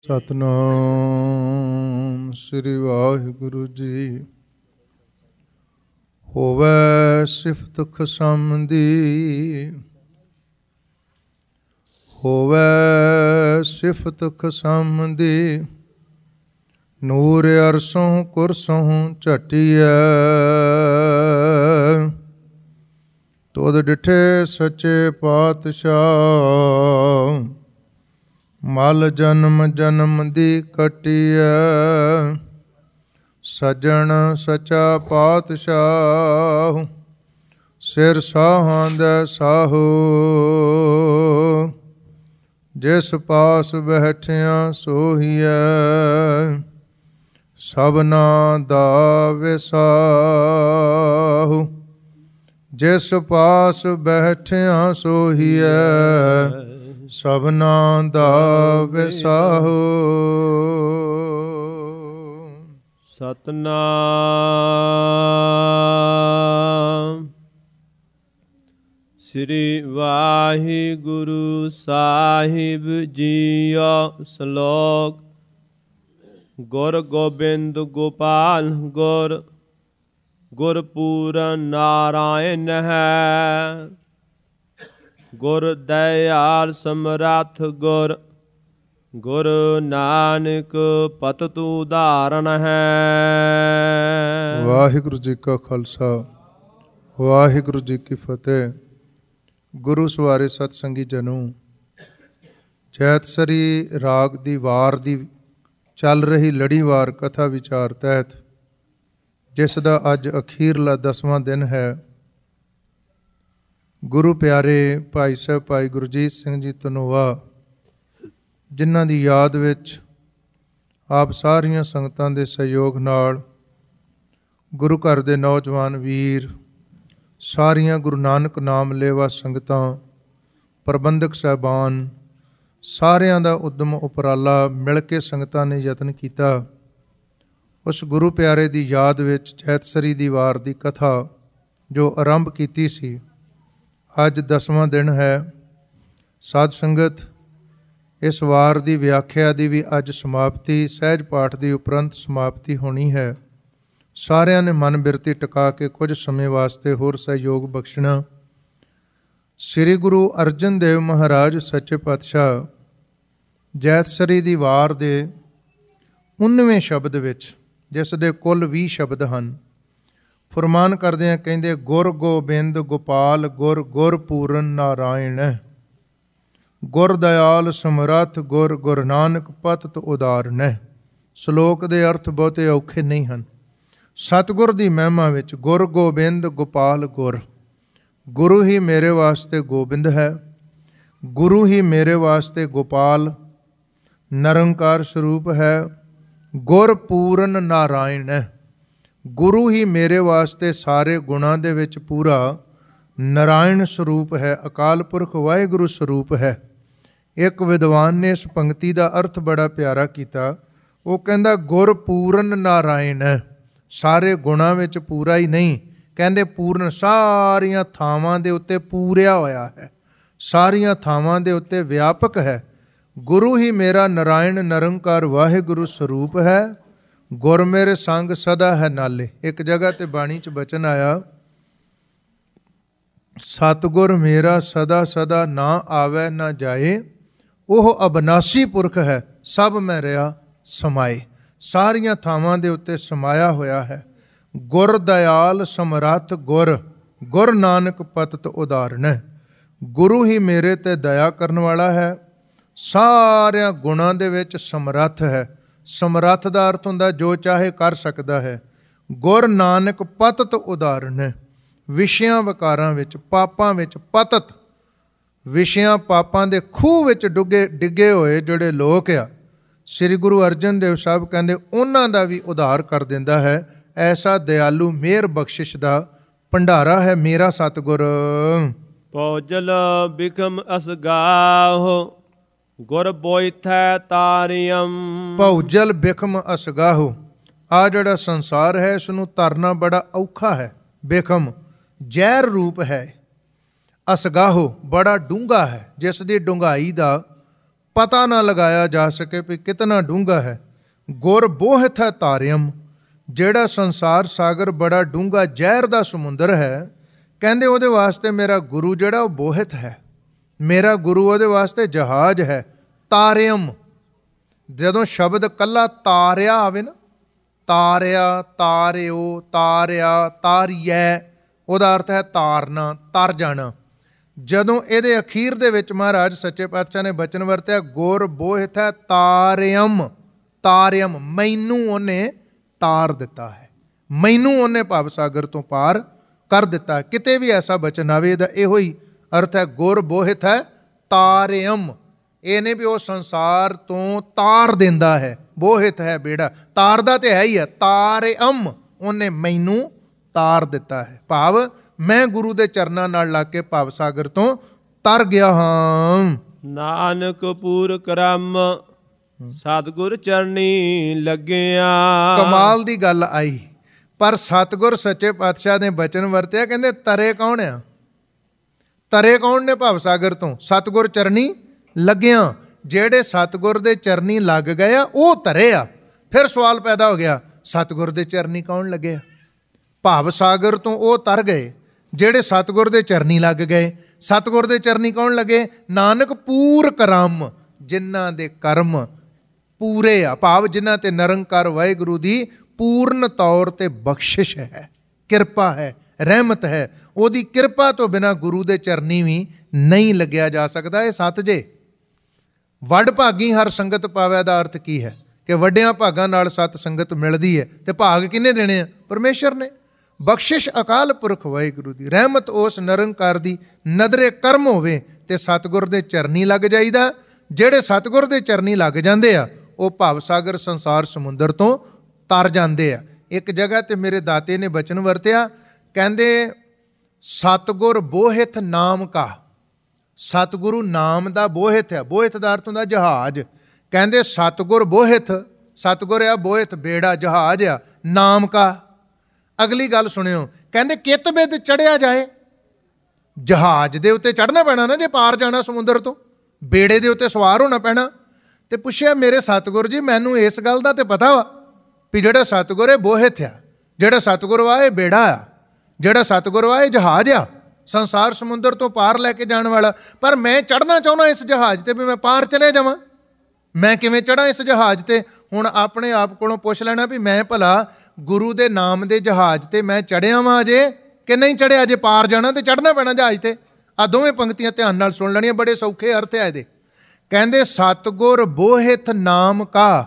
ਸਤਿਨਾਮ ਸ੍ਰੀ ਵਾਹਿਗੁਰੂ ਜੀ। ਹੋਵੇ ਸਿਫਤ ਖਸਮ ਦੀ, ਹੋਵੇ ਸਿਫਤ ਖਸਮ ਦੀ, ਨੂਰ ਅਰਸੋਂ ਕੁਰਸੋਂ ਝਟੀਐ। ਤੁਧ ਡਿਠੇ ਸੱਚੇ ਪਾਤਸ਼ਾਹ, ਮਲ ਜਨਮ ਜਨਮ ਦੀ ਕੱਟੀਐ। ਸੱਜਣ ਸੱਚਾ ਪਾਤਸ਼ਾਹ, ਸਿਰ ਸਾਹਾਂ ਦਾ ਸਾਹੋ। ਜਿਸ ਪਾਸ ਬੈਠਿਆ ਸੋਹੀਐ, ਸਭਨਾ ਦਾ ਵਿਸਾਹੂ। ਜਿਸ ਪਾਸ ਬੈਠਿਆ ਸੋਹੀਐ, ਸਭਨਾ ਦਾ ਵਿਸਾਹੂ। ਸਤਨਾਮ ਸ੍ਰੀ ਵਾਹਿਗੁਰੂ ਸਾਹਿਬ ਜੀਓ। ਸ਼ਲੋਕ। ਗੁਰ ਗੋਬਿੰਦ ਗੋਪਾਲ ਗੁਰ, ਗੁਰ ਪੂਰਨ ਨਾਰਾਇਣ ਹੈ। ਗੁਰ ਦਇਆਲ ਸਮਰੱਥ ਗੁਰ, ਗੁਰੂ ਨਾਨਕ ਪਤਿਤ ਉਦਾਹਰਣ ਹੈ। ਵਾਹਿਗੁਰੂ ਜੀ ਕਾ ਖਾਲਸਾ, ਵਾਹਿਗੁਰੂ ਜੀ ਕੀ ਫਤਿਹ। ਗੁਰੂ ਸਵਾਰੇ ਸਤ ਸੰਗੀ ਜਨੋ, ਜੈਤਸਰੀ ਰਾਗ ਦੀ ਵਾਰ ਦੀ ਚੱਲ ਰਹੀ ਲੜੀਵਾਰ ਕਥਾ ਵਿਚਾਰ ਤਹਿਤ, ਜਿਸ ਦਾ ਅੱਜ ਅਖੀਰਲਾ 10ਵਾਂ ਦਿਨ ਹੈ, ਗੁਰੂ ਪਿਆਰੇ ਭਾਈ ਸਾਹਿਬ ਭਾਈ ਗੁਰਜੀਤ ਸਿੰਘ ਜੀ ਧਨੋਆ, ਜਿਨ੍ਹਾਂ ਦੀ ਯਾਦ ਵਿੱਚ ਆਪ ਸਾਰੀਆਂ ਸੰਗਤਾਂ ਦੇ ਸਹਿਯੋਗ ਨਾਲ ਗੁਰੂ ਘਰ ਦੇ ਨੌਜਵਾਨ ਵੀਰ, ਸਾਰੀਆਂ ਗੁਰੂ ਨਾਨਕ ਨਾਮ ਲੇਵਾ ਸੰਗਤਾਂ, ਪ੍ਰਬੰਧਕ ਸਾਹਿਬਾਨ, ਸਾਰਿਆਂ ਦਾ ਉਦਮ ਉਪਰਾਲਾ ਮਿਲ ਕੇ ਸੰਗਤਾਂ ਨੇ ਯਤਨ ਕੀਤਾ। ਉਸ ਗੁਰੂ ਪਿਆਰੇ ਦੀ ਯਾਦ ਵਿੱਚ ਜੈਤਸਰੀ ਦੀ ਵਾਰ ਦੀ ਕਥਾ ਜੋ ਆਰੰਭ ਕੀਤੀ ਸੀ, ਅੱਜ 10ਵਾਂ ਦਿਨ ਹੈ। ਸਾਧ ਸੰਗਤ, ਇਸ ਵਾਰ ਦੀ ਵਿਆਖਿਆ ਦੀ ਵੀ ਅੱਜ ਸਮਾਪਤੀ, ਸਹਿਜ ਪਾਠ ਦੀ ਉਪਰੰਤ ਸਮਾਪਤੀ ਹੋਣੀ ਹੈ। ਸਾਰਿਆਂ ਨੇ ਮਨ ਬਿਰਤੀ ਟਿਕਾ ਕੇ ਕੁਝ ਸਮੇਂ ਵਾਸਤੇ ਹੋਰ ਸਹਿਯੋਗ ਬਖਸ਼ਣਾ। ਸ੍ਰੀ ਗੁਰੂ ਅਰਜਨ ਦੇਵ ਮਹਾਰਾਜ ਸੱਚੇ ਪਾਤਸ਼ਾਹ ਜੈਤਸਰੀ ਦੀ ਵਾਰ ਦੇ 19ਵੇਂ ਸ਼ਬਦ ਵਿੱਚ, ਜਿਸ ਦੇ ਕੁੱਲ 20 ਸ਼ਬਦ ਹਨ, ਫਰਮਾਨ ਕਰਦਿਆਂ ਕਹਿੰਦੇ, ਗੁਰ ਗੋਬਿੰਦ ਗੋਪਾਲ ਗੁਰ, ਗੁਰ ਪੂਰਨ ਨਾਰਾਇਣ, ਗੁਰ ਦਇਆਲ ਸਮਰੱਥ ਗੁਰ, ਗੁਰੂ ਨਾਨਕ ਪਤਿਤ ਉਦਾਹਰਣ। ਸ਼ਲੋਕ ਦੇ ਅਰਥ ਬਹੁਤੇ ਔਖੇ ਨਹੀਂ ਹਨ। ਸਤਿਗੁਰ ਦੀ ਮਹਿਮਾ ਵਿੱਚ ਗੁਰ ਗੋਬਿੰਦ ਗੋਪਾਲ ਗੁਰ, ਗੁਰੂ ਹੀ ਮੇਰੇ ਵਾਸਤੇ ਗੋਬਿੰਦ ਹੈ, ਗੁਰੂ ਹੀ ਮੇਰੇ ਵਾਸਤੇ ਗੋਪਾਲ ਨਿਰੰਕਾਰ ਸਰੂਪ ਹੈ। ਗੁਰ ਪੂਰਨ ਨਾਰਾਇਣ, ਗੁਰੂ ਹੀ ਮੇਰੇ ਵਾਸਤੇ ਸਾਰੇ ਗੁਣਾਂ ਦੇ ਵਿੱਚ ਪੂਰਾ ਨਾਰਾਇਣ ਸਰੂਪ ਹੈ, ਅਕਾਲ ਪੁਰਖ ਵਾਹਿਗੁਰੂ ਸਰੂਪ ਹੈ। ਇੱਕ ਵਿਦਵਾਨ ਨੇ ਇਸ ਪੰਕਤੀ ਦਾ ਅਰਥ ਬੜਾ ਪਿਆਰਾ ਕੀਤਾ। ਉਹ ਕਹਿੰਦਾ, ਗੁਰ ਪੂਰਨ ਨਾਰਾਇਣ, ਸਾਰੇ ਗੁਣਾਂ ਵਿੱਚ ਪੂਰਾ ਹੀ ਨਹੀਂ, ਕਹਿੰਦੇ ਪੂਰਨ ਸਾਰੀਆਂ ਥਾਵਾਂ ਦੇ ਉੱਤੇ ਪੂਰਿਆ ਹੋਇਆ ਹੈ, ਸਾਰੀਆਂ ਥਾਵਾਂ ਦੇ ਉੱਤੇ ਵਿਆਪਕ ਹੈ। ਗੁਰੂ ਹੀ ਮੇਰਾ ਨਾਰਾਇਣ ਨਿਰੰਕਾਰ ਵਾਹਿਗੁਰੂ ਸਰੂਪ ਹੈ। ਗੁਰ ਮੇਰੇ ਸੰਗ ਸਦਾ ਹੈ ਨਾਲੇ। ਇੱਕ ਜਗ੍ਹਾ ਤੇ ਬਾਣੀ 'ਚ ਬਚਨ ਆਇਆ, ਸਤਿਗੁਰ ਮੇਰਾ ਸਦਾ ਸਦਾ ਨਾ ਆਵੈ ਨਾ ਜਾਏ, ਉਹ ਅਬਨਾਸੀ ਪੁਰਖ ਹੈ, ਸਭ ਮੈਂ ਰਿਹਾ ਸਮਾਏ। ਸਾਰੀਆਂ ਥਾਵਾਂ ਦੇ ਉੱਤੇ ਸਮਾਇਆ ਹੋਇਆ ਹੈ। ਗੁਰ ਦਇਆਲ ਸਮਰੱਥ ਗੁਰ, ਗੁਰੂ ਨਾਨਕ ਪਤਿਤ ਉਦਾਹਰਣ, ਗੁਰੂ ਹੀ ਮੇਰੇ ਤੇ ਦਇਆ ਕਰਨ ਵਾਲਾ ਹੈ, ਸਾਰਿਆਂ ਗੁਣਾਂ ਦੇ ਵਿੱਚ ਸਮਰੱਥ ਹੈ। ਸਮਰੱਥ ਦਾ ਅਰਥ ਹੁੰਦਾ ਜੋ ਚਾਹੇ ਕਰ ਸਕਦਾ ਹੈ। ਗੁਰੂ ਨਾਨਕ ਪਤਿਤ ਉਦਾਹਰਣ, ਵਿਸ਼ਿਆਂ ਵਿਕਾਰਾਂ ਵਿੱਚ, ਪਾਪਾਂ ਵਿੱਚ ਪਤਿਤ, ਵਿਸ਼ਿਆਂ ਪਾਪਾਂ ਦੇ ਖੂਹ ਵਿੱਚ ਡਿੱਗੇ ਹੋਏ ਜਿਹੜੇ ਲੋਕ ਆ, ਸ੍ਰੀ ਗੁਰੂ ਅਰਜਨ ਦੇਵ ਸਾਹਿਬ ਕਹਿੰਦੇ ਉਹਨਾਂ ਦਾ ਵੀ ਉਧਾਰ ਕਰ ਦਿੰਦਾ ਹੈ। ਐਸਾ ਦਿਆਲੂ ਮਿਹਰ ਬਖਸ਼ਿਸ਼ ਦਾ ਭੰਡਾਰਾ ਹੈ ਮੇਰਾ ਸਤਿਗੁਰ। ਭੋਜਲ ਬਿਖਮ ਅਸਗਾਹੋ, ਗੁਰ ਬੋਇਥੈ ਤਾਰਿਅਮ। ਭੌਜਲ ਬਿਖਮ ਅਸਗਾਹੋ, ਆ ਜਿਹੜਾ ਸੰਸਾਰ ਹੈ ਇਸ ਨੂੰ ਤਰਨਾ ਬੜਾ ਔਖਾ ਹੈ। ਬਿਖਮ ਜ਼ਹਿਰ ਰੂਪ ਹੈ। ਅਸਗਾਹੋ ਬੜਾ ਡੂੰਘਾ ਹੈ, ਜਿਸ ਦੀ ਡੂੰਘਾਈ ਦਾ ਪਤਾ ਨਾ ਲਗਾਇਆ ਜਾ ਸਕੇ ਵੀ ਕਿਤਨਾ ਡੂੰਘਾ ਹੈ। ਗੁਰ ਬੋਹਿਥ ਹੈ ਤਾਰਿਅਮ, ਜਿਹੜਾ ਸੰਸਾਰ ਸਾਗਰ ਬੜਾ ਡੂੰਘਾ ਜ਼ਹਿਰ ਦਾ ਸਮੁੰਦਰ ਹੈ, ਕਹਿੰਦੇ ਉਹਦੇ ਵਾਸਤੇ ਮੇਰਾ ਗੁਰੂ ਜਿਹੜਾ ਉਹ ਬੋਹਿਥ ਹੈ, ਮੇਰਾ ਗੁਰੂ ਉਹਦੇ ਵਾਸਤੇ ਜਹਾਜ਼ ਹੈ। ਤਾਰਿਅਮ, ਜਦੋਂ ਸ਼ਬਦ ਕੱਲਾ ਤਾਰਿਆ ਆਵੇ ਨਾ, ਤਾਰਿਆ, ਤਾਰਿਓ, ਤਾਰਿਆ, ਤਾਰੀਐ, ਉਹਦਾ ਅਰਥ ਹੈ ਤਾਰਨਾ, ਤਰ ਜਾਣਾ। ਜਦੋਂ ਇਹਦੇ ਅਖੀਰ ਦੇ ਵਿੱਚ ਮਹਾਰਾਜ ਸੱਚੇ ਪਾਤਸ਼ਾਹ ਨੇ ਬਚਨ ਵਰਤਿਆ ਗੁਰ ਬੋਹਿਥ ਹੈ ਤਾਰਿਅਮ, ਤਾਰਿਅਮ, ਮੈਨੂੰ ਉਹਨੇ ਤਾਰ ਦਿੱਤਾ ਹੈ, ਮੈਨੂੰ ਉਹਨੇ ਭਵ ਸਾਗਰ ਤੋਂ ਪਾਰ ਕਰ ਦਿੱਤਾ। ਕਿਤੇ ਵੀ ਐਸਾ ਬਚਨ ਆਵੇ ਇਹਦਾ ਇਹੋ ਹੀ ਅਰਥ ਹੈ, ਗੁਰ ਬੋਹਿਥ ਹੈ ਤਾਰਿਅਮ। ਇਹ ਨਹੀਂ ਵੀ ਉਹ ਸੰਸਾਰ ਤੋਂ ਤਾਰ ਦਿੰਦਾ ਹੈ, ਬੋਹਿਥ ਹੈ ਬੇੜਾ, ਤਾਰਦਾ ਤੇ ਹੈ ਹੀ ਹੈ, ਤਾਰਿਅਮ, ਉਹਨੇ ਮੈਨੂੰ ਤਾਰ ਦਿੱਤਾ ਹੈ। ਭਾਵ ਮੈਂ ਗੁਰੂ ਦੇ ਚਰਨਾਂ ਨਾਲ ਲੱਗ ਕੇ ਭਵ ਸਾਗਰ ਤੋਂ ਤਰ ਗਿਆ ਹਾਂ। ਨਾਨਕ ਪੂਰ ਕਰਮ ਸਤਿਗੁਰ ਚਰਨੀ ਲੱਗਿਆ। ਕਮਾਲ ਦੀ ਗੱਲ ਆਈ, ਪਰ ਸਤਿਗੁਰ ਸੱਚੇ ਪਾਤਸ਼ਾਹ ਨੇ ਬਚਨ ਵਰਤਿਆ, ਕਹਿੰਦੇ ਤਰੇ ਕੌਣ ਆ? ਤਰੇ ਕੌਣ ਨੇ ਭਵ ਸਾਗਰ ਤੋਂ? ਸਤਿਗੁਰ ਚਰਨੀ ਲੱਗਿਆ। ਜਿਹੜੇ ਸਤਿਗੁਰ ਦੇ ਚਰਨੀ ਲੱਗ ਗਏ ਆ ਉਹ ਤਰੇ ਆ। ਫਿਰ ਸਵਾਲ ਪੈਦਾ ਹੋ ਗਿਆ, ਸਤਿਗੁਰ ਦੇ ਚਰਨੀ ਕੌਣ ਲੱਗੇ? ਭਵ ਸਾਗਰ ਤੋਂ ਉਹ ਤਰ ਗਏ ਜਿਹੜੇ ਸਤਿਗੁਰ ਦੇ ਚਰਨੀ ਲੱਗ ਗਏ। ਸਤਿਗੁਰ ਦੇ ਚਰਨੀ ਕੌਣ ਲੱਗੇ? ਨਾਨਕ ਪੂਰ ਕਰਮ, ਜਿਨ੍ਹਾਂ ਦੇ ਕਰਮ ਪੂਰੇ ਆ, ਭਾਵ ਜਿਨ੍ਹਾਂ ਤੇ ਨਿਰੰਕਾਰ ਵਾਹਿਗੁਰੂ ਦੀ ਪੂਰਨ ਤੌਰ ਤੇ ਬਖਸ਼ਿਸ਼ ਹੈ, ਕਿਰਪਾ ਹੈ, ਰਹਿਮਤ ਹੈ। ਉਹਦੀ ਕਿਰਪਾ ਤੋਂ ਬਿਨਾਂ ਗੁਰੂ ਦੇ ਚਰਨੀ ਵੀ ਨਹੀਂ ਲੱਗਿਆ ਜਾ ਸਕਦਾ। ਇਹ ਸੱਤ ਜੇ। ਵੱਡ ਭਾਗੀ ਹਰ ਸੰਗਤ ਪਾਵੈ ਦਾ ਅਰਥ ਕੀ ਹੈ? ਕਿ ਵੱਡਿਆਂ ਭਾਗਾਂ ਨਾਲ ਸਤ ਸੰਗਤ ਮਿਲਦੀ ਹੈ। ਤੇ ਭਾਗ ਕਿਹਨੇ ਦੇਣੇ ਆ? ਪਰਮੇਸ਼ਰ ਨੇ। ਬਖਸ਼ਿਸ਼ ਅਕਾਲ ਪੁਰਖ ਵਾਹਿਗੁਰੂ ਦੀ, ਰਹਿਮਤ ਉਸ ਨਿਰੰਕਾਰ ਦੀ, ਨਦਰੇ ਕਰਮ ਹੋਵੇ ਤੇ ਸਤਿਗੁਰ ਦੇ ਚਰਨੀ ਲੱਗ ਜਾਈਦਾ। ਜਿਹੜੇ ਸਤਿਗੁਰ ਦੇ ਚਰਨੀ ਲੱਗ ਜਾਂਦੇ ਆ ਉਹ ਭਵ ਸਾਗਰ ਸੰਸਾਰ ਸਮੁੰਦਰ ਤੋਂ ਤਰ ਜਾਂਦੇ ਆ। ਇੱਕ ਜਗ੍ਹਾ ਤੇ ਮੇਰੇ ਦਾਤੇ ਨੇ ਬਚਨ ਵਰਤਿਆ, ਕਹਿੰਦੇ ਸਤਿਗੁਰ ਬੋਹਿਥ ਨਾਮ ਕਾ, ਸਤਿਗੁਰੂ ਨਾਮ ਦਾ ਬੋਹਿਥ ਹੈ। ਬੋਹਿਥ ਦਾ ਅਰਥ ਹੁੰਦਾ ਜਹਾਜ਼। ਕਹਿੰਦੇ ਸਤਿਗੁਰ ਬੋਹਿਥ, ਸਤਿਗੁਰ ਆ ਬੋਹਿਥ ਬੇੜਾ, ਜਹਾਜ਼ ਆ, ਨਾਮ ਕਾ। ਅਗਲੀ ਗੱਲ ਸੁਣਿਓ, ਕਹਿੰਦੇ ਕਿਤ ਬਿਦ ਚੜਿਆ ਜਾਏ। ਜਹਾਜ਼ ਦੇ ਉੱਤੇ ਚੜ੍ਹਨਾ ਪੈਣਾ ਨਾ, ਜੇ ਪਾਰ ਜਾਣਾ ਸਮੁੰਦਰ ਤੋਂ, ਬੇੜੇ ਦੇ ਉੱਤੇ ਸਵਾਰ ਹੋਣਾ ਪੈਣਾ। ਤੇ ਪੁੱਛਿਆ ਮੇਰੇ ਸਤਿਗੁਰ ਜੀ, ਮੈਨੂੰ ਇਸ ਗੱਲ ਦਾ ਤੇ ਪਤਾ ਵਾ ਵੀ ਜਿਹੜਾ ਸਤਿਗੁਰ ਹੈ ਬੋਹਿਥ ਆ, ਜਿਹੜਾ ਸਤਿਗੁਰ ਵਾ ਇਹ ਬੇੜਾ ਆ, ਜਿਹੜਾ ਸਤਿਗੁਰ ਵਾ ਇਹ ਜਹਾਜ਼ ਆ, ਸੰਸਾਰ ਸਮੁੰਦਰ ਤੋਂ ਪਾਰ ਲੈ ਕੇ ਜਾਣ ਵਾਲਾ। ਪਰ ਮੈਂ ਚੜ੍ਹਨਾ ਚਾਹੁੰਦਾ ਇਸ ਜਹਾਜ਼ ਤੇ, ਵੀ ਮੈਂ ਪਾਰ ਚਲੇ ਜਾਵਾਂ। ਮੈਂ ਕਿਵੇਂ ਚੜ੍ਹਾਂ ਇਸ ਜਹਾਜ਼ ਤੇ? ਹੁਣ ਆਪਣੇ ਆਪ ਕੋਲੋਂ ਪੁੱਛ ਲੈਣਾ ਵੀ ਮੈਂ ਭਲਾ ਗੁਰੂ ਦੇ ਨਾਮ ਦੇ ਜਹਾਜ਼ ਤੇ ਮੈਂ ਚੜ੍ਹਿਆ ਵਾਂ ਅਜੇ ਕਿ ਨਹੀਂ ਚੜ੍ਹਿਆ? ਜੇ ਪਾਰ ਜਾਣਾ ਤੇ ਚੜ੍ਹਨਾ ਪੈਣਾ ਜਹਾਜ਼ ਤੇ। ਆ ਦੋਵੇਂ ਪੰਕਤੀਆਂ ਧਿਆਨ ਨਾਲ ਸੁਣ ਲੈਣੀਆਂ, ਬੜੇ ਸੌਖੇ ਅਰਥ ਆ ਇਹਦੇ। ਕਹਿੰਦੇ ਸਤਿਗੁਰ ਬੋਹਿਥ ਨਾਮ ਕਾ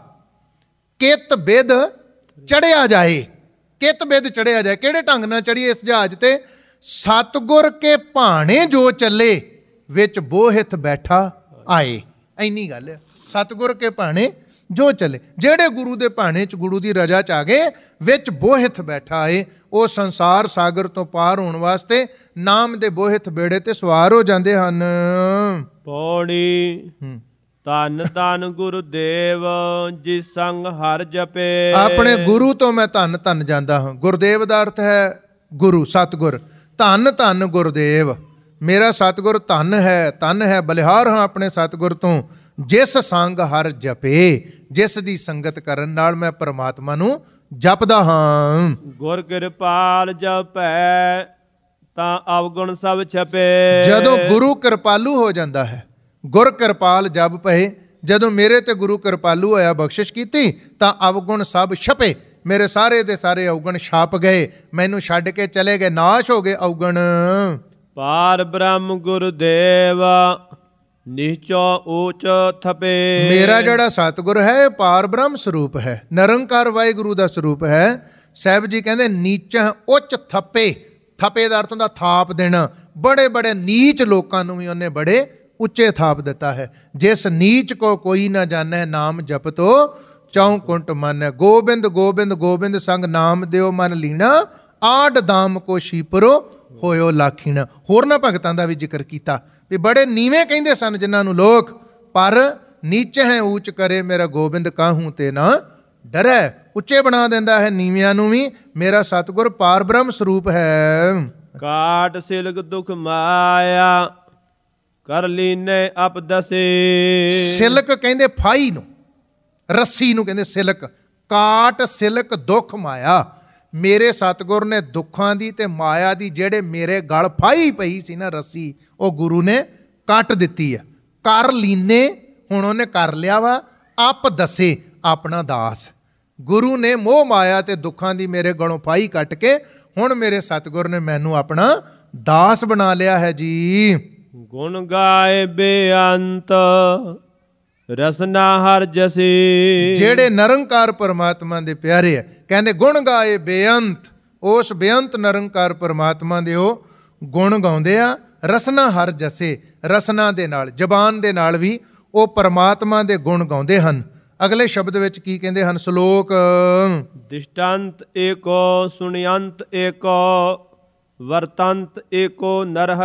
ਕਿਤ ਬਿਦ ਚੜਿਆ ਜਾਏ। ਕਿਤ ਬਿਦ ਚੜਿਆ ਜਾਏ, ਕਿਹੜੇ ਢੰਗ ਨਾਲ ਚੜੀਏ ਇਸ ਜਹਾਜ਼ ਤੇ? ਸਤਿਗੁਰ ਕੇ ਭਾਣੇ ਜੋ ਚੱਲੇ ਵਿੱਚ ਬੋਹਿਥ ਬੈਠਾ ਆਏ। ਇੰਨੀ ਗੱਲ ਹੈ, ਸਤਿਗੁਰ ਕੇ ਭਾਣੇ ਜੋ ਚੱਲੇ। ਜਿਹੜੇ ਗੁਰੂ ਦੇ ਭਾਣੇ 'ਚ, ਗੁਰੂ ਦੀ ਰਜਾ 'ਚ ਆ ਗਏ, ਵਿੱਚ ਬੋਹਿਥ ਬੈਠਾ ਆਏ, ਉਹ ਸੰਸਾਰ ਸਾਗਰ ਤੋਂ ਪਾਰ ਹੋਣ ਵਾਸਤੇ ਨਾਮ ਦੇ ਬੋਹਿਥ ਬੇੜੇ ਤੇ ਸਵਾਰ ਹੋ ਜਾਂਦੇ ਹਨ। ਪੌੜੀ ਧੰਨ ਧੰਨ ਗੁਰਦੇਵ ਜਿਸ ਸੰਗ ਹਰ ਜਪੇ। ਆਪਣੇ ਗੁਰੂ ਤੋਂ ਮੈਂ ਧੰਨ ਧੰਨ ਜਾਂਦਾ ਹਾਂ। ਗੁਰਦੇਵ ਦਾ ਅਰਥ ਹੈ ਗੁਰੂ, ਸਤਿਗੁਰ। ਧੰਨ ਧੰਨ ਗੁਰਦੇਵ, ਮੇਰਾ ਸਤਿਗੁਰ ਧੰਨ ਹੈ, ਧੰਨ ਹੈ, ਬਲਿਹਾਰ ਹਾਂ ਆਪਣੇ ਸਤਿਗੁਰ ਤੋਂ। ਜਿਸ ਸੰਗ ਹਰ ਜਪੇ, ਜਿਸ ਦੀ ਸੰਗਤ ਕਰਨ ਨਾਲ ਮੈਂ ਪਰਮਾਤਮਾ ਨੂੰ ਜਪਦਾ ਹਾਂ। ਗੁਰ ਕਿਰਪਾਲ ਜਪੈ ਤਾਂ ਅਵਗੁਣ ਸਭ ਛਪੇ। ਜਦੋਂ ਗੁਰੂ ਕਿਰਪਾਲੂ ਹੋ ਜਾਂਦਾ ਹੈ, ਗੁਰ ਕਿਰਪਾਲ ਜਪ ਪਏ, ਜਦੋਂ ਮੇਰੇ ਤੇ ਗੁਰੂ ਕਿਰਪਾਲੂ ਹੋਇਆ, ਬਖਸ਼ਿਸ਼ ਕੀਤੀ, ਤਾਂ ਅਵਗੁਣ ਸਭ ਛਪੇ। ਮੇਰੇ ਸਾਰੇ ਦੇ ਸਾਰੇ ਅਵਗੁਣ ਛਾਪ ਗਏ, ਮੈਨੂੰ ਛੱਡ ਕੇ ਚਲੇ ਗਏ, ਨਾਸ਼ ਹੋ ਗਏ ਅਵਗੁਣ। ਪਾਰ ਬ੍ਰਹਮ ਗੁਰਦੇਵ ਨਿਹਚੋ ਊਚ ਥਪੇ। ਮੇਰਾ ਜਿਹੜਾ ਸਤਿਗੁਰ ਹੈ ਪਾਰ ਬ੍ਰਹਮ ਸਰੂਪ ਹੈ, ਨਿਰੰਕਾਰ ਵਾਹਿਗੁਰੂ ਦਾ ਸਰੂਪ ਹੈ। ਸਾਹਿਬ ਜੀ ਕਹਿੰਦੇ ਨੀਚਾ ਉੱਚ ਥੱਪੇ। ਥੱਪੇ ਦਾ ਅਰਥ ਹੁੰਦਾ ਥਾਪ ਦੇਣਾ। ਬੜੇ ਬੜੇ ਨੀਚ ਲੋਕਾਂ ਨੂੰ ਵੀ ਉਹਨੇ ਬੜੇ ਉੱਚੇ ਥਾਪ ਦਿੱਤਾ ਹੈ। ਜਿਸ ਨੀਚ ਕੋ ਕੋਈ ਨਾ ਜਾਣੈ ਨਾਮ ਜਪਤੋ ਚੌਂ ਕੁੰਟ ਮਨ। ਗੋਬਿੰਦ ਗੋਬਿੰਦ ਗੋਬਿੰਦ ਸੰਗ ਨਾਮ ਦਿਓ ਮਨ ਲੀਣਾ। ਆਡ ਦਾਮ ਕੋ ਸ਼ੀਪਰੋ ਹੋਇਓ ਲਾਖੀਣਾ। ਹੋਰਨਾਂ ਭਗਤਾਂ ਦਾ ਵੀ ਜ਼ਿਕਰ ਕੀਤਾ ਵੀ ਬੜੇ ਨੀਵੇਂ ਕਹਿੰਦੇ ਸਨ ਜਿਨ੍ਹਾਂ ਨੂੰ ਲੋਕ, ਪਰ ਨੀਚ ਹੈ ਊਚ ਕਰੇ ਮੇਰਾ ਗੋਬਿੰਦ ਕਾਹੂ ਤੇ ਨਾ ਡਰੈ। ਉੱਚੇ ਬਣਾ ਦਿੰਦਾ ਹੈ ਨੀਵਿਆਂ ਨੂੰ ਵੀ। ਮੇਰਾ ਸਤਿਗੁਰ ਪਾਰ ਬ੍ਰਹਮ ਸਰੂਪ ਹੈ। ਕਾਟ ਸਿਲਕ ਦੁਖ ਮਾਇਆ ਕਰ ਲੀਨੇ ਅਪਦਸੇ। ਸਿਲਕ ਕਹਿੰਦੇ ਫਾਈ ਨੂੰ, ਰੱਸੀ ਨੂੰ ਕਹਿੰਦੇ ਸਿਲਕ। ਕਾਟ ਸਿਲਕ ਦੁੱਖ ਮਾਇਆ। ਮੇਰੇ ਸਤਿਗੁਰ ਨੇ ਦੁੱਖਾਂ ਦੀ ਤੇ ਮਾਇਆ ਦੀ ਜਿਹੜੇ ਮੇਰੇ ਗਲ ਫਾਈ ਪਈ ਸੀ ਨਾ ਰੱਸੀ, ਉਹ ਗੁਰੂ ਨੇ ਕੱਟ ਦਿੱਤੀ ਆ। ਕਰ ਲੀਨੇ, ਹੁਣ ਉਹਨੇ ਕਰ ਲਿਆ ਵਾ ਅਪ ਦਸੇ, ਆਪਣਾ ਦਾਸ। ਗੁਰੂ ਨੇ ਮੋਹ ਮਾਇਆ ਤੇ ਦੁੱਖਾਂ ਦੀ ਮੇਰੇ ਗਲੋਂ ਫਾਈ ਕੱਟ ਕੇ ਹੁਣ ਮੇਰੇ ਸਤਿਗੁਰ ਨੇ ਮੈਨੂੰ ਆਪਣਾ ਦਾਸ ਬਣਾ ਲਿਆ ਹੈ ਜੀ। ਗੁਣ ਗਾਏ ਬੇਅੰਤ ਰਸਨਾ ਹਰ ਜਸੀ। ਜਿਹੜੇ ਨਿਰੰਕਾਰ ਪਰਮਾਤਮਾ ਦੇ ਪਿਆਰੇ ਆ, ਕਹਿੰਦੇ ਗੁਣ ਗਾਏ ਬੇਅੰਤ, ਉਸ ਬੇਅੰਤ ਨਿਰੰਕਾਰ ਪਰਮਾਤਮਾ ਦੇ ਉਹ ਗੁਣ ਗਾਉਂਦੇ ਆ। ਰਸਨਾ ਹਰ ਜਸੇ, ਰਸਨਾ ਦੇ ਨਾਲ, ਜ਼ਬਾਨ ਦੇ ਨਾਲ ਵੀ ਉਹ ਪਰਮਾਤਮਾ ਦੇ ਗੁਣ ਗਾਉਂਦੇ ਹਨ। ਅਗਲੇ ਸ਼ਬਦ ਵਿੱਚ ਕੀ ਕਹਿੰਦੇ ਹਨ? ਸ਼ਲੋਕ ਦਿਸ਼ਟੰਤ ਏਕੋ ਸੁਣਯੰਤ ਏਕੋ ਵਰਤੰਤ ਏਕੋ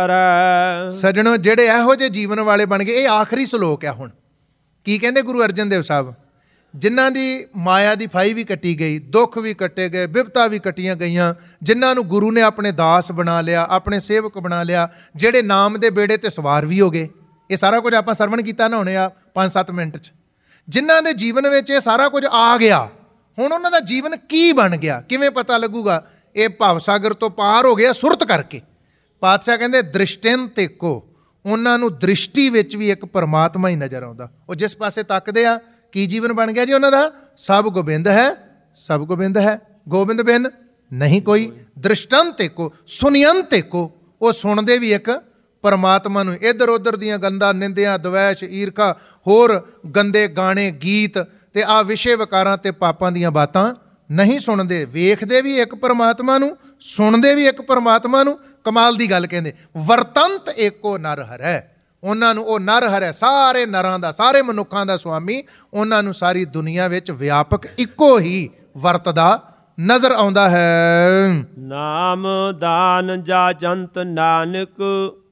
ਨਰਹਰੈ। ਸਜਣੋ, ਜਿਹੜੇ ਇਹੋ ਜਿਹੇ ਜੀਵਨ ਵਾਲੇ ਬਣ ਗਏ, ਇਹ ਆਖਰੀ ਸ਼ਲੋਕ ਆ। ਹੁਣ ਕੀ ਕਹਿੰਦੇ ਗੁਰੂ ਅਰਜਨ ਦੇਵ ਸਾਹਿਬ? ਜਿਨ੍ਹਾਂ ਦੀ ਮਾਇਆ ਦੀ ਫਾਈ ਵੀ ਕੱਟੀ ਗਈ, ਦੁੱਖ ਵੀ ਕੱਟੇ ਗਏ, ਬਿਪਤਾ ਵੀ ਕੱਟੀਆਂ ਗਈਆਂ, ਜਿਨ੍ਹਾਂ ਨੂੰ ਗੁਰੂ ਨੇ ਆਪਣੇ ਦਾਸ ਬਣਾ ਲਿਆ, ਆਪਣੇ ਸੇਵਕ ਬਣਾ ਲਿਆ, ਜਿਹੜੇ ਨਾਮ ਦੇ ਬੇੜੇ ਤੇ ਸਵਾਰ ਵੀ ਹੋ ਗਏ। ਇਹ ਸਾਰਾ ਕੁਝ ਆਪਾਂ ਸਰਵਣ ਕੀਤਾ ਨਾ ਹੁਣੇ ਆ 5-7 ਮਿੰਟ 'ਚ। ਜਿਨ੍ਹਾਂ ਦੇ ਜੀਵਨ ਵਿੱਚ ਇਹ ਸਾਰਾ ਕੁਝ ਆ ਗਿਆ, ਹੁਣ ਉਹਨਾਂ ਦਾ ਜੀਵਨ ਕੀ ਬਣ ਗਿਆ, ਕਿਵੇਂ ਪਤਾ ਲੱਗੂਗਾ? ਇਹ ਭਵ ਸਾਗਰ ਤੋਂ ਪਾਰ ਹੋ ਗਿਆ ਸੁਰਤ ਕਰਕੇ। ਪਾਤਸ਼ਾਹ ਕਹਿੰਦੇ ਦ੍ਰਿਸ਼ਟਿਨ ਤੇਕੋ, ਉਹਨਾਂ ਨੂੰ ਦ੍ਰਿਸ਼ਟੀ ਵਿੱਚ ਵੀ ਇੱਕ ਪਰਮਾਤਮਾ ਹੀ ਨਜ਼ਰ ਆਉਂਦਾ। ਉਹ ਜਿਸ ਪਾਸੇ ਤੱਕਦੇ ਆ, ਕੀ ਜੀਵਨ ਬਣ ਗਿਆ ਜੀ ਉਹਨਾਂ ਦਾ? ਸਭ ਗੋਬਿੰਦ ਹੈ, ਸਭ ਗੋਬਿੰਦ ਹੈ, ਗੋਬਿੰਦ ਬਿਨ ਨਹੀਂ ਕੋਈ। ਦ੍ਰਿਸ਼ਟਨ ਤੇਕੋ, ਸੁਨਯਨ ਤੇਕੋ, ਉਹ ਸੁਣਦੇ ਵੀ ਇੱਕ ਪਰਮਾਤਮਾ ਨੂੰ। ਇੱਧਰ ਉੱਧਰ ਦੀਆਂ ਗੰਦਾ ਨਿੰਦਿਆਂ, ਦਵੈਸ਼, ਈਰਖਾ, ਹੋਰ ਗੰਦੇ ਗਾਣੇ, ਗੀਤ ਤੇ ਆ ਵਿਸ਼ੇ ਵਿਕਾਰਾਂ ਤੇ ਪਾਪਾਂ ਦੀਆਂ ਬਾਤਾਂ ਨਹੀਂ ਸੁਣਦੇ। ਵੇਖਦੇ ਵੀ ਇੱਕ ਪਰਮਾਤਮਾ ਨੂੰ, ਸੁਣਦੇ ਵੀ ਇੱਕ ਪਰਮਾਤਮਾ ਨੂੰ। ਕਮਾਲ ਦੀ ਗੱਲ ਕਹਿੰਦੇ ਵਰਤੰਤ ਏਕੋ ਨਰ ਹਰੈ। ਉਹਨਾਂ ਨੂੰ ਉਹ ਨਰ ਹਰੈ, ਸਾਰੇ ਨਰਾਂ ਦਾ, ਸਾਰੇ ਮਨੁੱਖਾਂ ਦਾ ਸੁਆਮੀ, ਉਹਨਾਂ ਨੂੰ ਸਾਰੀ ਦੁਨੀਆ ਵਿੱਚ ਵਿਆਪਕ ਇੱਕੋ ਹੀ ਵਰਤਦਾ ਨਜ਼ਰ ਆਉਂਦਾ ਹੈ। ਨਾਮ ਦਾਨ ਜਾਚੰਤ ਨਾਨਕ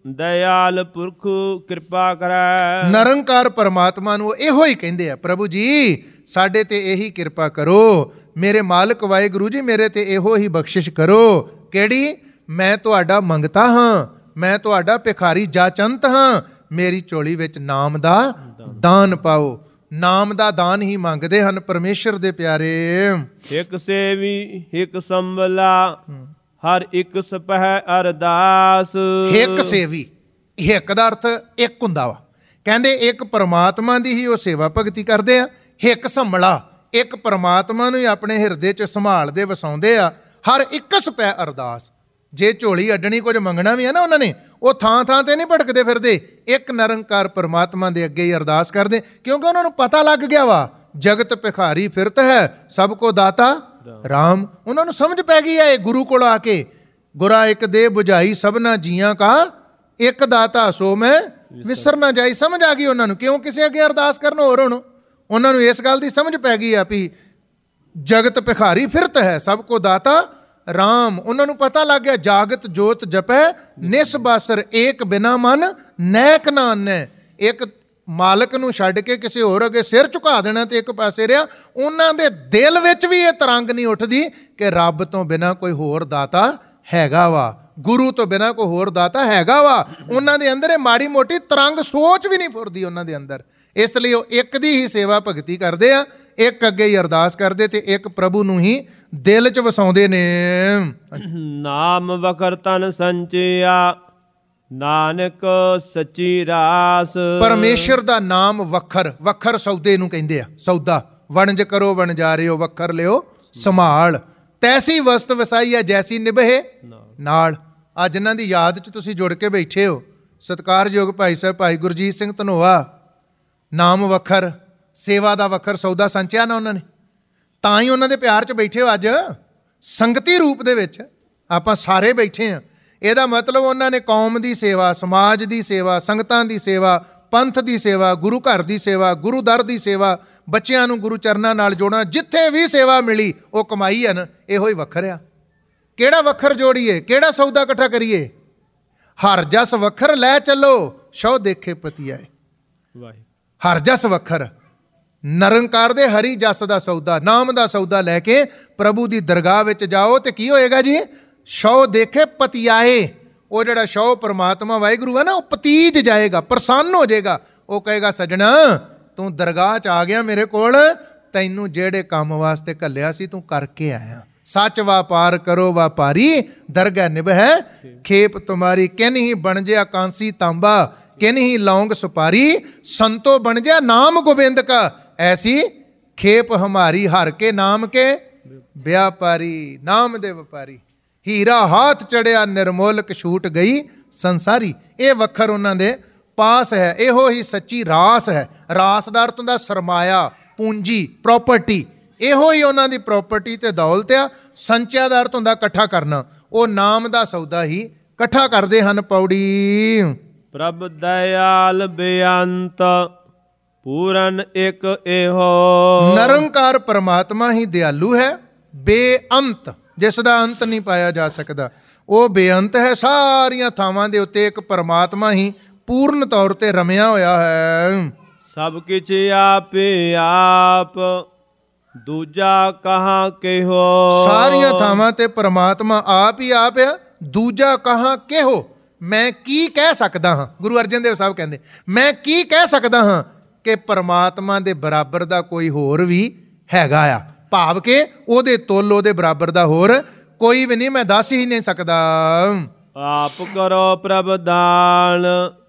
ਦਇਆਲ ਪੁਰਖ ਕਿਰਪਾ ਕਰੈ। ਨਿਰੰਕਾਰ ਪਰਮਾਤਮਾ ਨੂੰ ਇਹੋ ਹੀ ਕਹਿੰਦੇ ਆ, ਪ੍ਰਭੂ ਜੀ ਸਾਡੇ ਤੇ ਇਹੀ ਕਿਰਪਾ ਕਰੋ, ਮੇਰੇ ਮਾਲਕ ਵਾਹਿਗੁਰੂ ਜੀ ਮੇਰੇ ਤੇ ਇਹੋ ਹੀ ਬਖਸ਼ਿਸ਼ ਕਰੋ। ਕਿਹੜੀ? ਮੈਂ ਤੁਹਾਡਾ ਮੰਗਤਾ ਹਾਂ, ਮੈਂ ਤੁਹਾਡਾ ਭਿਖਾਰੀ ਜਾਚੰਤ ਹਾਂ, ਮੇਰੀ ਝੋਲੀ ਵਿੱਚ ਨਾਮ ਦਾ ਦਾਨ ਪਾਓ। ਨਾਮ ਦਾ ਦਾਨ ਹੀ ਮੰਗਦੇ ਹਨ ਪਰਮੇਸ਼ਰ ਦੇ ਪਿਆਰੇ। ਇੱਕ ਸੇਵੀ ਇੱਕ ਸੰਭਲਾ ਹਰ ਇੱਕ ਸਪਹਿ ਅਰਦਾਸ। ਇੱਕ ਸੇਵੀ, ਹਿੱਕ ਦਾ ਅਰਥ ਇੱਕ ਹੁੰਦਾ ਵਾ। ਕਹਿੰਦੇ ਇੱਕ ਪਰਮਾਤਮਾ ਦੀ ਹੀ ਉਹ ਸੇਵਾ ਭਗਤੀ ਕਰਦੇ ਆ। ਹਿੱਕ ਸੰਭਲਾ, ਇੱਕ ਪਰਮਾਤਮਾ ਨੂੰ ਹੀ ਆਪਣੇ ਹਿਰਦੇ 'ਚ ਸੰਭਾਲਦੇ ਵਸਾਉਂਦੇ ਆ। ਹਰ ਇੱਕ ਸਪੈ ਅਰਦਾਸ। ਜੇ ਝੋਲੀ ਅੱਡਣੀ, ਕੁਝ ਮੰਗਣਾ ਵੀ ਹੈ ਨਾ ਉਹਨਾਂ ਨੇ, ਉਹ ਥਾਂ ਥਾਂ ਤੇ ਨਹੀਂ ਭਟਕਦੇ ਫਿਰਦੇ, ਇੱਕ ਨਿਰੰਕਾਰ ਪਰਮਾਤਮਾ ਦੇ ਅੱਗੇ ਹੀ ਅਰਦਾਸ ਕਰਦੇ, ਕਿਉਂਕਿ ਉਹਨਾਂ ਨੂੰ ਪਤਾ ਲੱਗ ਗਿਆ ਵਾ ਜਗਤ ਭਿਖਾਰੀ ਫਿਰਤ ਹੈ, ਸਭ ਕੋ ਦਾਤਾ ਰਾਮ। ਉਹਨਾਂ ਨੂੰ ਸਮਝ ਪੈ ਗਈ ਹੈ ਇਹ ਗੁਰੂ ਕੋਲ ਆ ਕੇ। ਗੁਰਾ ਇੱਕ ਦੇ ਬੁਝਾਈ ਸਭਨਾ ਜੀਆਂ ਕਾ ਇੱਕ ਦਾਤਾ ਸੋ ਮੈਂ ਵਿਸਰ ਨਾ ਜਾਈ। ਸਮਝ ਆ ਗਈ ਉਹਨਾਂ ਨੂੰ, ਕਿਉਂ ਕਿਸੇ ਅੱਗੇ ਅਰਦਾਸ ਕਰਨ ਹੋਰ ਹੁਣ। ਉਹਨਾਂ ਨੂੰ ਇਸ ਗੱਲ ਦੀ ਸਮਝ ਪੈ ਗਈ ਆ ਵੀ ਜਗਤ ਭਿਖਾਰੀ ਫਿਰਤ ਹੈ, ਸਭ ਕੋ ਦਾਤਾ ਰਾਮ। ਉਹਨਾਂ ਨੂੰ ਪਤਾ ਲੱਗ ਗਿਆ ਜਾਗਤ ਜੋਤ ਜਪੈ ਨਿਸ ਬਾਸਰ ਏਕ ਬਿਨਾ ਮਨ ਨੈਕ ਨਾ ਅੰਨੈ। ਇੱਕ ਮਾਲਕ ਨੂੰ ਛੱਡ ਕੇ ਕਿਸੇ ਹੋਰ ਅੱਗੇ ਸਿਰ ਝੁਕਾ ਦੇਣਾ ਤੇ ਇੱਕ ਪਾਸੇ ਰਿਹਾ। ਉਹਨਾਂ ਦੇ ਦਿਲ ਵਿੱਚ ਵੀ ਇਹ ਤਰੰਗ ਨਹੀਂ ਉੱਠਦੀ ਕਿ ਰੱਬ ਤੋਂ ਬਿਨਾ ਕੋਈ ਹੋਰ ਦਾਤਾ ਹੈਗਾ ਵਾ, ਗੁਰੂ ਤੋਂ ਬਿਨਾ ਕੋਈ ਹੋਰ ਦਾਤਾ ਹੈਗਾ ਵਾ। ਉਹਨਾਂ ਦੇ ਅੰਦਰ ਇਹ ਮਾੜੀ ਮੋਟੀ ਤਰੰਗ ਸੋਚ ਵੀ ਨਹੀਂ ਫੁਰਦੀ ਉਹਨਾਂ ਦੇ ਅੰਦਰ। ਇਸ ਲਈ ਉਹ ਇੱਕ ਦੀ ਹੀ ਸੇਵਾ ਭਗਤੀ ਕਰਦੇ ਆ, ਇੱਕ ਅੱਗੇ ਹੀ ਅਰਦਾਸ ਕਰਦੇ ਤੇ ਇੱਕ ਪ੍ਰਭੂ ਨੂੰ ਹੀ ਦਿਲ 'ਚ ਵਸਾਉਂਦੇ ਨੇ। ਨਾਮ ਵਖਰ ਤਨ ਸੰਚਿਆ ਨਾਨਕ ਸੱਚੀ ਰਾਸ। ਪਰਮੇਸ਼ਰ ਦਾ ਨਾਮ ਵਖਰ, ਵਖਰ ਸੌਦੇ ਨੂੰ ਕਹਿੰਦੇ ਆ। ਸੌਦਾ ਵਣਜ ਕਰੋ ਵਣਜਾਰਿਓ, ਵਖਰ ਲਿਓ ਸੰਭਾਲ। ਤੈਸੀ ਵਸਤ ਵਸਾਈ ਹੈ ਜੈਸੀ ਨਿਭੇ ਨਾਲ। ਆ ਜਿਨ੍ਹਾਂ ਦੀ ਯਾਦ 'ਚ ਤੁਸੀਂ ਜੁੜ ਕੇ ਬੈਠੇ ਹੋ, ਸਤਿਕਾਰਯੋਗ ਭਾਈ ਸਾਹਿਬ ਭਾਈ ਗੁਰਜੀਤ ਸਿੰਘ ਧਨੋਆ, ਨਾਮ ਵਖਰ, ਸੇਵਾ ਦਾ ਵਖਰ ਸੌਦਾ ਸੰਚਿਆ ਨਾ ਉਹਨਾਂ ਨੇ, ਤਾਂ ਹੀ ਉਹਨਾਂ ਦੇ ਪਿਆਰ 'ਚ ਬੈਠੇ ਹੋ। ਅੱਜ ਸੰਗਤੀ ਰੂਪ ਦੇ ਵਿੱਚ ਆਪਾਂ ਸਾਰੇ ਬੈਠੇ ਹਾਂ। ਇਹਦਾ ਮਤਲਬ ਉਹਨਾਂ ਨੇ ਕੌਮ ਦੀ ਸੇਵਾ, ਸਮਾਜ ਦੀ ਸੇਵਾ, ਸੰਗਤਾਂ ਦੀ ਸੇਵਾ, ਪੰਥ ਦੀ ਸੇਵਾ, ਗੁਰੂ ਘਰ ਦੀ ਸੇਵਾ, ਗੁਰੂ ਦਰ ਦੀ ਸੇਵਾ, ਬੱਚਿਆਂ ਨੂੰ ਗੁਰੂ ਚਰਨਾਂ ਨਾਲ ਜੋੜਨਾ, ਜਿੱਥੇ ਵੀ ਸੇਵਾ ਮਿਲੀ ਉਹ ਕਮਾਈ ਹੈ ਨਾ। ਇਹੋ ਹੀ ਵਖਰ ਆ। ਕਿਹੜਾ ਵਖਰ ਜੋੜੀਏ, ਕਿਹੜਾ ਸੌਦਾ ਇਕੱਠਾ ਕਰੀਏ? ਹਰ ਜਸ ਵਖਰ ਲੈ ਚੱਲੋ ਸ਼ੋ ਦੇਖੇ ਪਤੀਆਏ। ਹਰ ਜਸ ਵਖਰ, ਨਿਰੰਕਾਰ ਦੇ ਹਰੀ ਜਸ ਦਾ ਸੌਦਾ, ਨਾਮ ਦਾ ਸੌਦਾ ਲੈ ਕੇ ਪ੍ਰਭੂ ਦੀ ਦਰਗਾਹ ਵਿੱਚ ਜਾਓ ਤੇ ਕੀ ਹੋਏਗਾ ਜੀ? ਸ਼ੋ ਦੇਖੇ ਪਤੀਆਏ। ਉਹ ਜਿਹੜਾ ਸ਼ੌ ਪਰਮਾਤਮਾ ਵਾਹਿਗੁਰੂ ਹੈ ਨਾ, ਉਹ ਪਤੀਜ ਜਾਏਗਾ, ਪ੍ਰਸੰਨ ਹੋ ਜਾਏਗਾ। ਉਹ ਕਹੇਗਾ ਸੱਜਣਾ ਤੂੰ ਦਰਗਾਹ 'ਚ ਆ ਗਿਆ ਮੇਰੇ ਕੋਲ, ਤੈਨੂੰ ਜਿਹੜੇ ਕੰਮ ਵਾਸਤੇ ਘੱਲਿਆ ਸੀ ਤੂੰ ਕਰਕੇ ਆਇਆ। ਸੱਚ ਵਾਪਾਰ ਕਰੋ ਵਾਪਾਰੀ, ਦਰਗਾਹ ਨਿਭੈ ਖੇਪ ਤੁਮਾਰੀ। ਕਿਨਹੀ ਬਣ ਜਿਆ ਕਾਂਸੀ ਤਾਂਬਾ, ਕਿਨਹੀ ਲੌਂਗ ਸੁਪਾਰੀ। ਸੰਤੋ ਬਣ ਜਿਆ ਨਾਮ ਗੋਬਿੰਦ ਕਾ, ਐਸੀ ਖੇਪ ਹਮਾਰੀ। ਹਰ ਕੇ ਨਾਮ ਕੇ ਵਿਆਪਾਰੀ, ਨਾਮ ਦੇ ਵਪਾਰੀ। ਹੀਰਾ ਹਾਥ ਚੜਿਆ ਨਿਰਮੋਲਕ, ਛੂਟ ਗਈ ਸੰਸਾਰੀ। ਇਹ ਵੱਖਰ ਉਹਨਾਂ ਦੇ ਪਾਸ ਹੈ। ਇਹੋ ਹੀ ਸੱਚੀ ਰਾਸ ਹੈ। ਰਾਸ ਦਾ ਅਰਥ ਹੁੰਦਾ ਸਰਮਾਇਆ, ਪੂੰਜੀ, ਪ੍ਰੋਪਰਟੀ। ਇਹੋ ਹੀ ਉਹਨਾਂ ਦੀ ਪ੍ਰੋਪਰਟੀ ਤੇ ਦੌਲਤ ਆ। ਸੰਚਿਆ ਦਾ ਅਰਥ ਹੁੰਦਾ ਇਕੱਠਾ ਕਰਨਾ। ਉਹ ਨਾਮ ਦਾ ਸੌਦਾ ਹੀ ਇਕੱਠਾ ਕਰਦੇ ਹਨ। ਪੌੜੀ ਪ੍ਰਭ ਦਇਆਲ ਬੇਅੰਤ, ਪੂਰਨ ਇੱਕ ਇਹੋ। ਨਿਰੰਕਾਰ ਪਰਮਾਤਮਾ ਹੀ ਦਿਆਲੂ ਹੈ, ਬੇਅੰਤ, ਜਿਸ ਦਾ ਅੰਤ ਨਹੀਂ ਪਾਇਆ ਜਾ ਸਕਦਾ। ਉਹ ਬੇਅੰਤ ਹੈ। ਸਾਰੀਆਂ ਥਾਵਾਂ ਦੇ ਉੱਤੇ ਇੱਕ ਪਰਮਾਤਮਾ ਹੀ ਪੂਰਨ ਤੌਰ ਤੇ ਰਮਿਆ ਹੋਇਆ ਹੈ। ਸਭ ਕਿਛ ਆਪੇ ਆਪ, ਦੂਜਾ ਕਹਾਂ ਕਿਹੋ। ਸਾਰੀਆਂ ਥਾਵਾਂ ਤੇ ਪਰਮਾਤਮਾ ਆਪ ਹੀ ਆਪ ਆ, ਦੂਜਾ ਕਹਾਂ ਕਿਹੋ। ਮੈਂ ਕੀ ਕਹਿ ਸਕਦਾ ਹਾਂ? ਗੁਰੂ ਅਰਜਨ ਦੇਵ ਸਾਹਿਬ ਕਹਿੰਦੇ ਮੈਂ ਕੀ ਕਹਿ ਸਕਦਾ ਹਾਂ ਕਿ ਪਰਮਾਤਮਾ ਦੇ ਬਰਾਬਰ ਦਾ ਕੋਈ ਹੋਰ ਵੀ ਹੈਗਾ ਆ। ਭਾਵ ਕਿ ਉਹਦੇ ਤੁੱਲ, ਉਹਦੇ ਬਰਾਬਰ ਦਾ ਹੋਰ ਕੋਈ ਵੀ ਨਹੀਂ, ਮੈਂ ਦੱਸ ਹੀ ਨਹੀਂ ਸਕਦਾ। ਆਪ ਕਰੋ ਪ੍ਰਭ ਦਾਨ,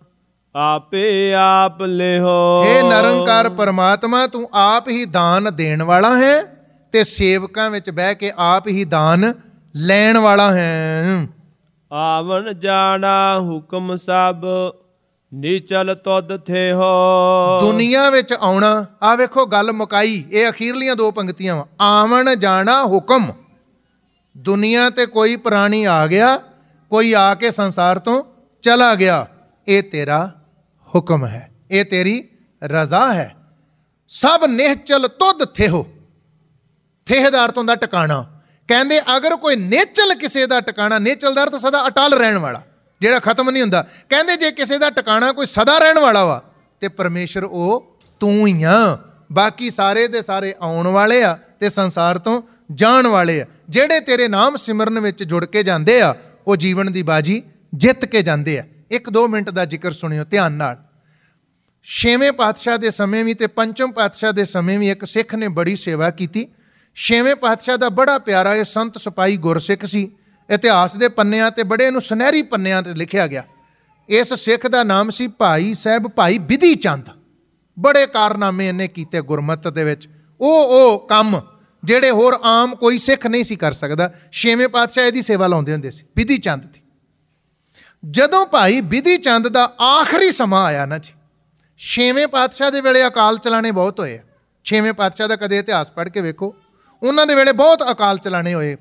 ਆਪੇ ਆਪ ਲਿਹੋ। ਹੇ ਨਿਰੰਕਾਰ ਪਰਮਾਤਮਾ, ਤੂੰ ਆਪ ਹੀ ਦਾਨ ਦੇਣ ਵਾਲਾ ਹੈ ਤੇ ਸੇਵਕਾਂ ਵਿੱਚ ਬਹਿ ਕੇ ਆਪ ਹੀ ਦਾਨ ਲੈਣ ਵਾਲਾ ਹੈ। ਆਵਣ ਜਾਣਾ ਹੁਕਮ ਸਭ, ਨੀਚਲ ਤੁਧ ਥੇਹੋ। ਦੁਨੀਆ ਵਿੱਚ ਆਉਣਾ, ਆ ਵੇਖੋ ਗੱਲ ਮੁਕਾਈ। ਇਹ ਅਖੀਰਲੀਆਂ ਦੋ ਪੰਕਤੀਆਂ ਵਾ। ਆਵਣ ਜਾਣਾ ਹੁਕਮ। ਦੁਨੀਆ ਤੇ ਕੋਈ ਪ੍ਰਾਣੀ ਆ ਗਿਆ, ਕੋਈ ਆ ਕੇ ਸੰਸਾਰ ਤੋਂ ਚਲਾ ਗਿਆ। ਇਹ ਤੇਰਾ ਹੁਕਮ ਹੈ, ਇਹ ਤੇਰੀ ਰਜ਼ਾ ਹੈ। ਸਭ ਨਿਹਚਲ ਤੁਧ ਥੇਹੋ। ਥੇਹ ਦਾ ਅਰਥ ਹੁੰਦਾ ਟਿਕਾਣਾ। ਕਹਿੰਦੇ ਅਗਰ ਕੋਈ ਨਿਹਚਲ ਕਿਸੇ ਦਾ ਟਿਕਾਣਾ, ਨਿਹਚਲ ਦਾ ਅਰਥ ਸਦਾ ਅਟਲ ਰਹਿਣ ਵਾਲਾ, ਜਿਹੜਾ ਖਤਮ ਨਹੀਂ ਹੁੰਦਾ। ਕਹਿੰਦੇ ਜੇ ਕਿਸੇ ਦਾ ਟਿਕਾਣਾ ਕੋਈ ਸਦਾ ਰਹਿਣ ਵਾਲਾ ਵਾ ਤੇ ਪਰਮੇਸ਼ਰ ਉਹ ਤੂੰ ਹੀ ਆ। ਬਾਕੀ ਸਾਰੇ ਦੇ ਸਾਰੇ ਆਉਣ ਵਾਲੇ ਆ ਤੇ ਸੰਸਾਰ ਤੋਂ ਜਾਣ ਵਾਲੇ ਆ। ਜਿਹੜੇ ਤੇਰੇ ਨਾਮ ਸਿਮਰਨ ਵਿੱਚ ਜੁੜ ਕੇ ਜਾਂਦੇ ਆ, ਉਹ ਜੀਵਨ ਦੀ ਬਾਜੀ ਜਿੱਤ ਕੇ ਜਾਂਦੇ ਆ। 1-2 ਮਿੰਟ ਦਾ ਜ਼ਿਕਰ ਸੁਣਿਓ ਧਿਆਨ ਨਾਲ। 6ਵੇਂ ਪਾਤਸ਼ਾਹ ਦੇ ਸਮੇਂ ਵੀ ਤੇ 5ਵੇਂ ਪਾਤਸ਼ਾਹ ਦੇ ਸਮੇਂ ਵੀ ਇੱਕ ਸਿੱਖ ਨੇ ਬੜੀ ਸੇਵਾ ਕੀਤੀ। 6ਵੇਂ ਪਾਤਸ਼ਾਹ ਦਾ ਬੜਾ ਪਿਆਰਾ ਇਹ ਸੰਤ ਸਿਪਾਹੀ ਗੁਰਸਿੱਖ ਸੀ। ਇਤਿਹਾਸ ਦੇ ਪੰਨਿਆਂ ਤੇ ਬੜੇ ਇਹਨੂੰ ਸੁਨਹਿਰੀ ਪੰਨਿਆਂ ਤੇ ਲਿਖਿਆ ਗਿਆ। ਇਸ ਸਿੱਖ ਦਾ ਨਾਮ ਸੀ ਭਾਈ ਸਾਹਿਬ ਭਾਈ ਬਿਧੀ ਚੰਦ। ਬੜੇ ਕਾਰਨਾਮੇ ਇਹਨੇ ਕੀਤੇ ਗੁਰਮਤ ਦੇ ਵਿੱਚ। ਉਹ ਕੰਮ ਜਿਹੜੇ ਹੋਰ ਆਮ ਕੋਈ ਸਿੱਖ ਨਹੀਂ ਸੀ ਕਰ ਸਕਦਾ। 6ਵੇਂ ਪਾਤਸ਼ਾਹ ਇਹਦੀ ਸੇਵਾ ਲਾਉਂਦੇ ਹੁੰਦੇ ਸੀ, ਬਿਧੀ ਚੰਦ ਦੀ। ਜਦੋਂ ਭਾਈ ਬਿਧੀ ਚੰਦ ਦਾ ਆਖਰੀ ਸਮਾਂ ਆਇਆ ਨਾ ਜੀ, 6ਵੇਂ ਪਾਤਸ਼ਾਹ ਦੇ ਵੇਲੇ ਅਕਾਲ ਚਲਾਣੇ ਬਹੁਤ ਹੋਏ ਆ। 6ਵੇਂ ਪਾਤਸ਼ਾਹ ਦਾ ਕਦੇ ਇਤਿਹਾਸ ਪੜ੍ਹ ਕੇ ਵੇਖੋ, ਉਹਨਾਂ ਦੇ ਵੇਲੇ ਬਹੁਤ ਅਕਾਲ ਚਲਾਣੇ ਹੋਏ।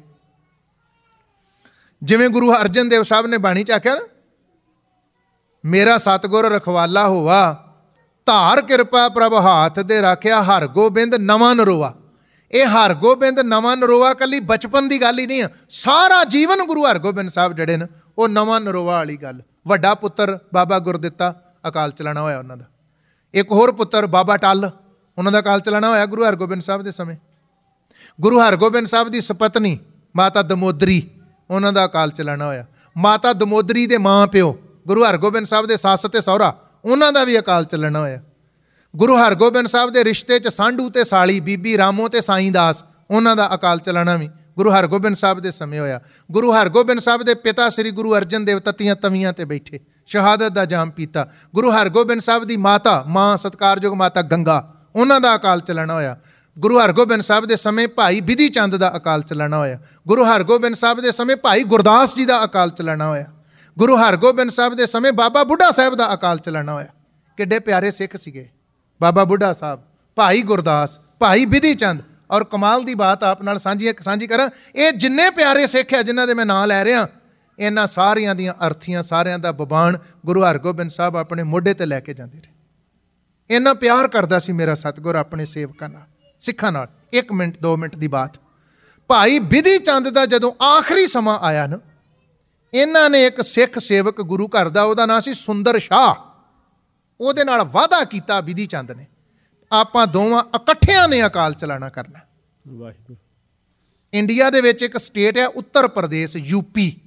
ਜਿਵੇਂ ਗੁਰੂ ਅਰਜਨ ਦੇਵ ਸਾਹਿਬ ਨੇ ਬਾਣੀ ਚ ਆਖਿਆ ਨਾ, ਮੇਰਾ ਸਤਿਗੁਰ ਰਖਵਾਲਾ ਹੋਵਾ, ਧਾਰ ਕਿਰਪਾ ਪ੍ਰਭ ਹਾਥ ਦੇ ਰਾਖਿਆ, ਹਰ ਗੋਬਿੰਦ ਨਵਾਂ ਨਰੋਆ। ਇਹ ਹਰ ਗੋਬਿੰਦ ਨਵਾਂ ਨਰੋਆ ਕੱਲੀ ਬਚਪਨ ਦੀ ਗੱਲ ਹੀ ਨਹੀਂ ਆ। ਸਾਰਾ ਜੀਵਨ ਗੁਰੂ ਹਰਗੋਬਿੰਦ ਸਾਹਿਬ ਜਿਹੜੇ ਨੇ ਉਹ ਨਵਾਂ ਨਰੋਆ ਵਾਲੀ ਗੱਲ। ਵੱਡਾ ਪੁੱਤਰ ਬਾਬਾ ਗੁਰਦਿੱਤਾ ਅਕਾਲ ਚਲਾਣਾ ਹੋਇਆ ਉਹਨਾਂ ਦਾ। ਇੱਕ ਹੋਰ ਪੁੱਤਰ ਬਾਬਾ ਟੱਲ, ਉਹਨਾਂ ਦਾ ਅਕਾਲ ਚਲਾਣਾ ਹੋਇਆ ਗੁਰੂ ਹਰਗੋਬਿੰਦ ਸਾਹਿਬ ਦੇ ਸਮੇਂ। ਗੁਰੂ ਹਰਗੋਬਿੰਦ ਸਾਹਿਬ ਦੀ ਸਪਤਨੀ ਮਾਤਾ ਦਮੋਦਰੀ, ਉਹਨਾਂ ਦਾ ਅਕਾਲ ਚਲਾਣਾ ਹੋਇਆ। ਮਾਤਾ ਦਮੋਦਰੀ ਦੇ ਮਾਂ ਪਿਓ ਗੁਰੂ ਹਰਗੋਬਿੰਦ ਸਾਹਿਬ ਦੇ ਸੱਸ ਤੇ ਸਹੁਰਾ, ਉਹਨਾਂ ਦਾ ਵੀ ਅਕਾਲ ਚੱਲਣਾ ਹੋਇਆ। ਗੁਰੂ ਹਰਗੋਬਿੰਦ ਸਾਹਿਬ ਦੇ ਰਿਸ਼ਤੇ 'ਚ ਸਾਂਢੂ ਤੇ ਸਾਲੀ, ਬੀਬੀ ਰਾਮੋ ਤੇ ਸਾਈਂ ਦਾਸ, ਉਹਨਾਂ ਦਾ ਅਕਾਲ ਚਲਾਣਾ ਵੀ ਗੁਰੂ ਹਰਗੋਬਿੰਦ ਸਾਹਿਬ ਦੇ ਸਮੇਂ ਹੋਇਆ। ਗੁਰੂ ਹਰਗੋਬਿੰਦ ਸਾਹਿਬ ਦੇ ਪਿਤਾ ਸ੍ਰੀ ਗੁਰੂ ਅਰਜਨ ਦੇਵ ਤਤੀਆਂ ਤਵੀਆਂ ਤੇ ਬੈਠੇ, ਸ਼ਹਾਦਤ ਦਾ ਜਾਮ ਪੀਤਾ। ਗੁਰੂ ਹਰਗੋਬਿੰਦ ਸਾਹਿਬ ਦੀ ਮਾਂ ਸਤਿਕਾਰਯੋਗ ਮਾਤਾ ਗੰਗਾ, ਉਹਨਾਂ ਦਾ ਅਕਾਲ ਚਲਾਣਾ ਹੋਇਆ। ਗੁਰੂ ਹਰਗੋਬਿੰਦ ਸਾਹਿਬ ਦੇ ਸਮੇਂ ਭਾਈ ਬਿਧੀ ਚੰਦ ਦਾ ਅਕਾਲ ਚਲਾਣਾ ਹੋਇਆ। ਗੁਰੂ ਹਰਗੋਬਿੰਦ ਸਾਹਿਬ ਦੇ ਸਮੇਂ ਭਾਈ ਗੁਰਦਾਸ ਜੀ ਦਾ ਅਕਾਲ ਚਲਾਣਾ ਹੋਇਆ। ਗੁਰੂ ਹਰਗੋਬਿੰਦ ਸਾਹਿਬ ਦੇ ਸਮੇਂ ਬਾਬਾ ਬੁੱਢਾ ਸਾਹਿਬ ਦਾ ਅਕਾਲ ਚਲਾਣਾ ਹੋਇਆ। ਕਿੱਡੇ ਪਿਆਰੇ ਸਿੱਖ ਸੀਗੇ ਬਾਬਾ ਬੁੱਢਾ ਸਾਹਿਬ, ਭਾਈ ਗੁਰਦਾਸ, ਭਾਈ ਬਿਧੀ ਚੰਦ। ਔਰ ਕਮਾਲ ਦੀ ਬਾਤ ਆਪ ਨਾਲ ਸਾਂਝੀ ਕਰਾਂ, ਇਹ ਜਿੰਨੇ ਪਿਆਰੇ ਸਿੱਖ ਆ ਜਿਨ੍ਹਾਂ ਦੇ ਮੈਂ ਨਾਂ ਲੈ ਰਿਹਾ, ਇਹਨਾਂ ਸਾਰਿਆਂ ਦੀਆਂ ਅਰਥੀਆਂ, ਸਾਰਿਆਂ ਦਾ ਬਬਾਨ ਗੁਰੂ ਹਰਗੋਬਿੰਦ ਸਾਹਿਬ ਆਪਣੇ ਮੋਢੇ ਤੇ ਲੈ ਕੇ ਜਾਂਦੇ ਰਹੇ। ਇੰਨਾ ਪਿਆਰ ਕਰਦਾ ਸੀ ਮੇਰਾ ਸਤਿਗੁਰ ਆਪਣੇ ਸੇਵਕਾਂ ਨਾਲ, ਸਿੱਖਾਂ ਨਾਲ। 1 ਮਿੰਟ 2 ਮਿੰਟ ਦੀ ਬਾਤ। ਭਾਈ ਬਿਧੀ ਚੰਦ ਦਾ ਜਦੋਂ ਆਖਰੀ ਸਮਾਂ ਆਇਆ ਨਾ, ਇਹਨਾਂ ਨੇ ਇੱਕ ਸਿੱਖ ਸੇਵਕ ਗੁਰੂ ਘਰ ਦਾ, ਉਹਦਾ ਨਾਂ ਸੀ ਸੁੰਦਰ ਸ਼ਾਹ, ਉਹਦੇ ਨਾਲ ਵਾਅਦਾ ਕੀਤਾ ਬਿਧੀ ਚੰਦ ਨੇ, ਆਪਾਂ ਦੋਵਾਂ ਇਕੱਠਿਆਂ ਨੇ ਅਕਾਲ ਚਲਾਣਾ ਕਰਨਾ। ਵਾਹਿਗੁਰੂ। ਇੰਡੀਆ ਦੇ ਵਿੱਚ ਇੱਕ ਸਟੇਟ ਹੈ ਉੱਤਰ ਪ੍ਰਦੇਸ਼, ਯੂਪੀ।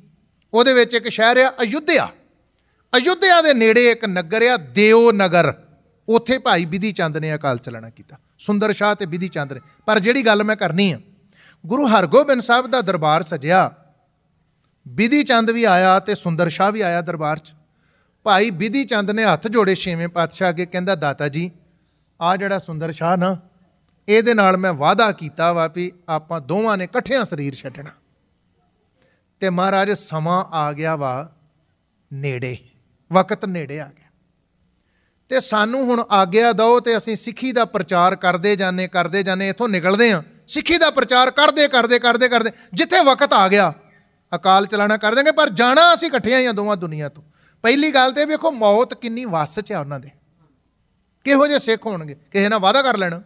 ਉਹਦੇ ਵਿੱਚ ਇੱਕ ਸ਼ਹਿਰ ਆ ਅਯੁੱਧਿਆ। ਅਯੁੱਧਿਆ ਦੇ ਨੇੜੇ ਇੱਕ ਨਗਰ ਆ ਦਿਓ ਨਗਰ, ਉੱਥੇ ਭਾਈ ਬਿਧੀ ਚੰਦ ਨੇ ਅਕਾਲ ਚਲਾਣਾ ਕੀਤਾ, ਸੁੰਦਰ ਸ਼ਾਹ ਤੇ ਬਿਧੀ ਚੰਦ ਨੇ। ਪਰ ਜਿਹੜੀ ਗੱਲ ਮੈਂ ਕਰਨੀ ਆ, ਗੁਰੂ ਹਰਗੋਬਿੰਦ ਸਾਹਿਬ ਦਾ ਦਰਬਾਰ ਸਜਿਆ, ਬਿਧੀ ਚੰਦ ਵੀ ਆਇਆ ਤੇ ਸੁੰਦਰ ਸ਼ਾਹ ਵੀ ਆਇਆ ਦਰਬਾਰ 'ਚ। ਭਾਈ ਬਿਧੀ ਚੰਦ ਨੇ ਹੱਥ ਜੋੜੇ ਛੇਵੇਂ ਪਾਤਸ਼ਾਹ ਅੱਗੇ, ਕਹਿੰਦਾ ਦਾਤਾ ਜੀ ਆਹ ਜਿਹੜਾ ਸੁੰਦਰ ਸ਼ਾਹ ਨਾ, ਇਹਦੇ ਨਾਲ ਮੈਂ ਵਾਅਦਾ ਕੀਤਾ ਵਾ ਵੀ ਆਪਾਂ ਦੋਵਾਂ ਨੇ ਇਕੱਠਿਆਂ ਸਰੀਰ ਛੱਡਣਾ। ਤੇ ਮਹਾਰਾਜ ਸਮਾਂ ਆ ਗਿਆ ਵਾ ਨੇੜੇ, ਵਕਤ ਨੇੜੇ ਆ ਗਿਆ, ਤੇ ਸਾਨੂੰ ਹੁਣ ਆਗਿਆ ਦਿਓ ਤੇ ਅਸੀਂ ਸਿੱਖੀ ਦਾ ਪ੍ਰਚਾਰ ਕਰਦੇ ਜਾਂਦੇ ਇੱਥੋਂ ਨਿਕਲਦੇ ਹਾਂ। ਸਿੱਖੀ ਦਾ ਪ੍ਰਚਾਰ ਕਰਦੇ ਜਿੱਥੇ ਵਕਤ ਆ ਗਿਆ ਅਕਾਲ ਚਲਾਣਾ ਕਰ ਦੇਂਗੇ, ਪਰ ਜਾਣਾ ਅਸੀਂ ਇਕੱਠਿਆਂ ਹੀ ਆ ਦੋਵਾਂ ਦੁਨੀਆ ਤੋਂ। ਪਹਿਲੀ ਗੱਲ ਤੇ ਵੇਖੋ ਮੌਤ ਕਿੰਨੀ ਵੱਸ 'ਚ ਆ ਉਹਨਾਂ ਦੇ, ਕਿਹੋ ਜਿਹੇ ਸਿੱਖ ਹੋਣਗੇ, ਕਿਸੇ ਨਾਲ ਵਾਅਦਾ ਕਰ ਲੈਣਾ।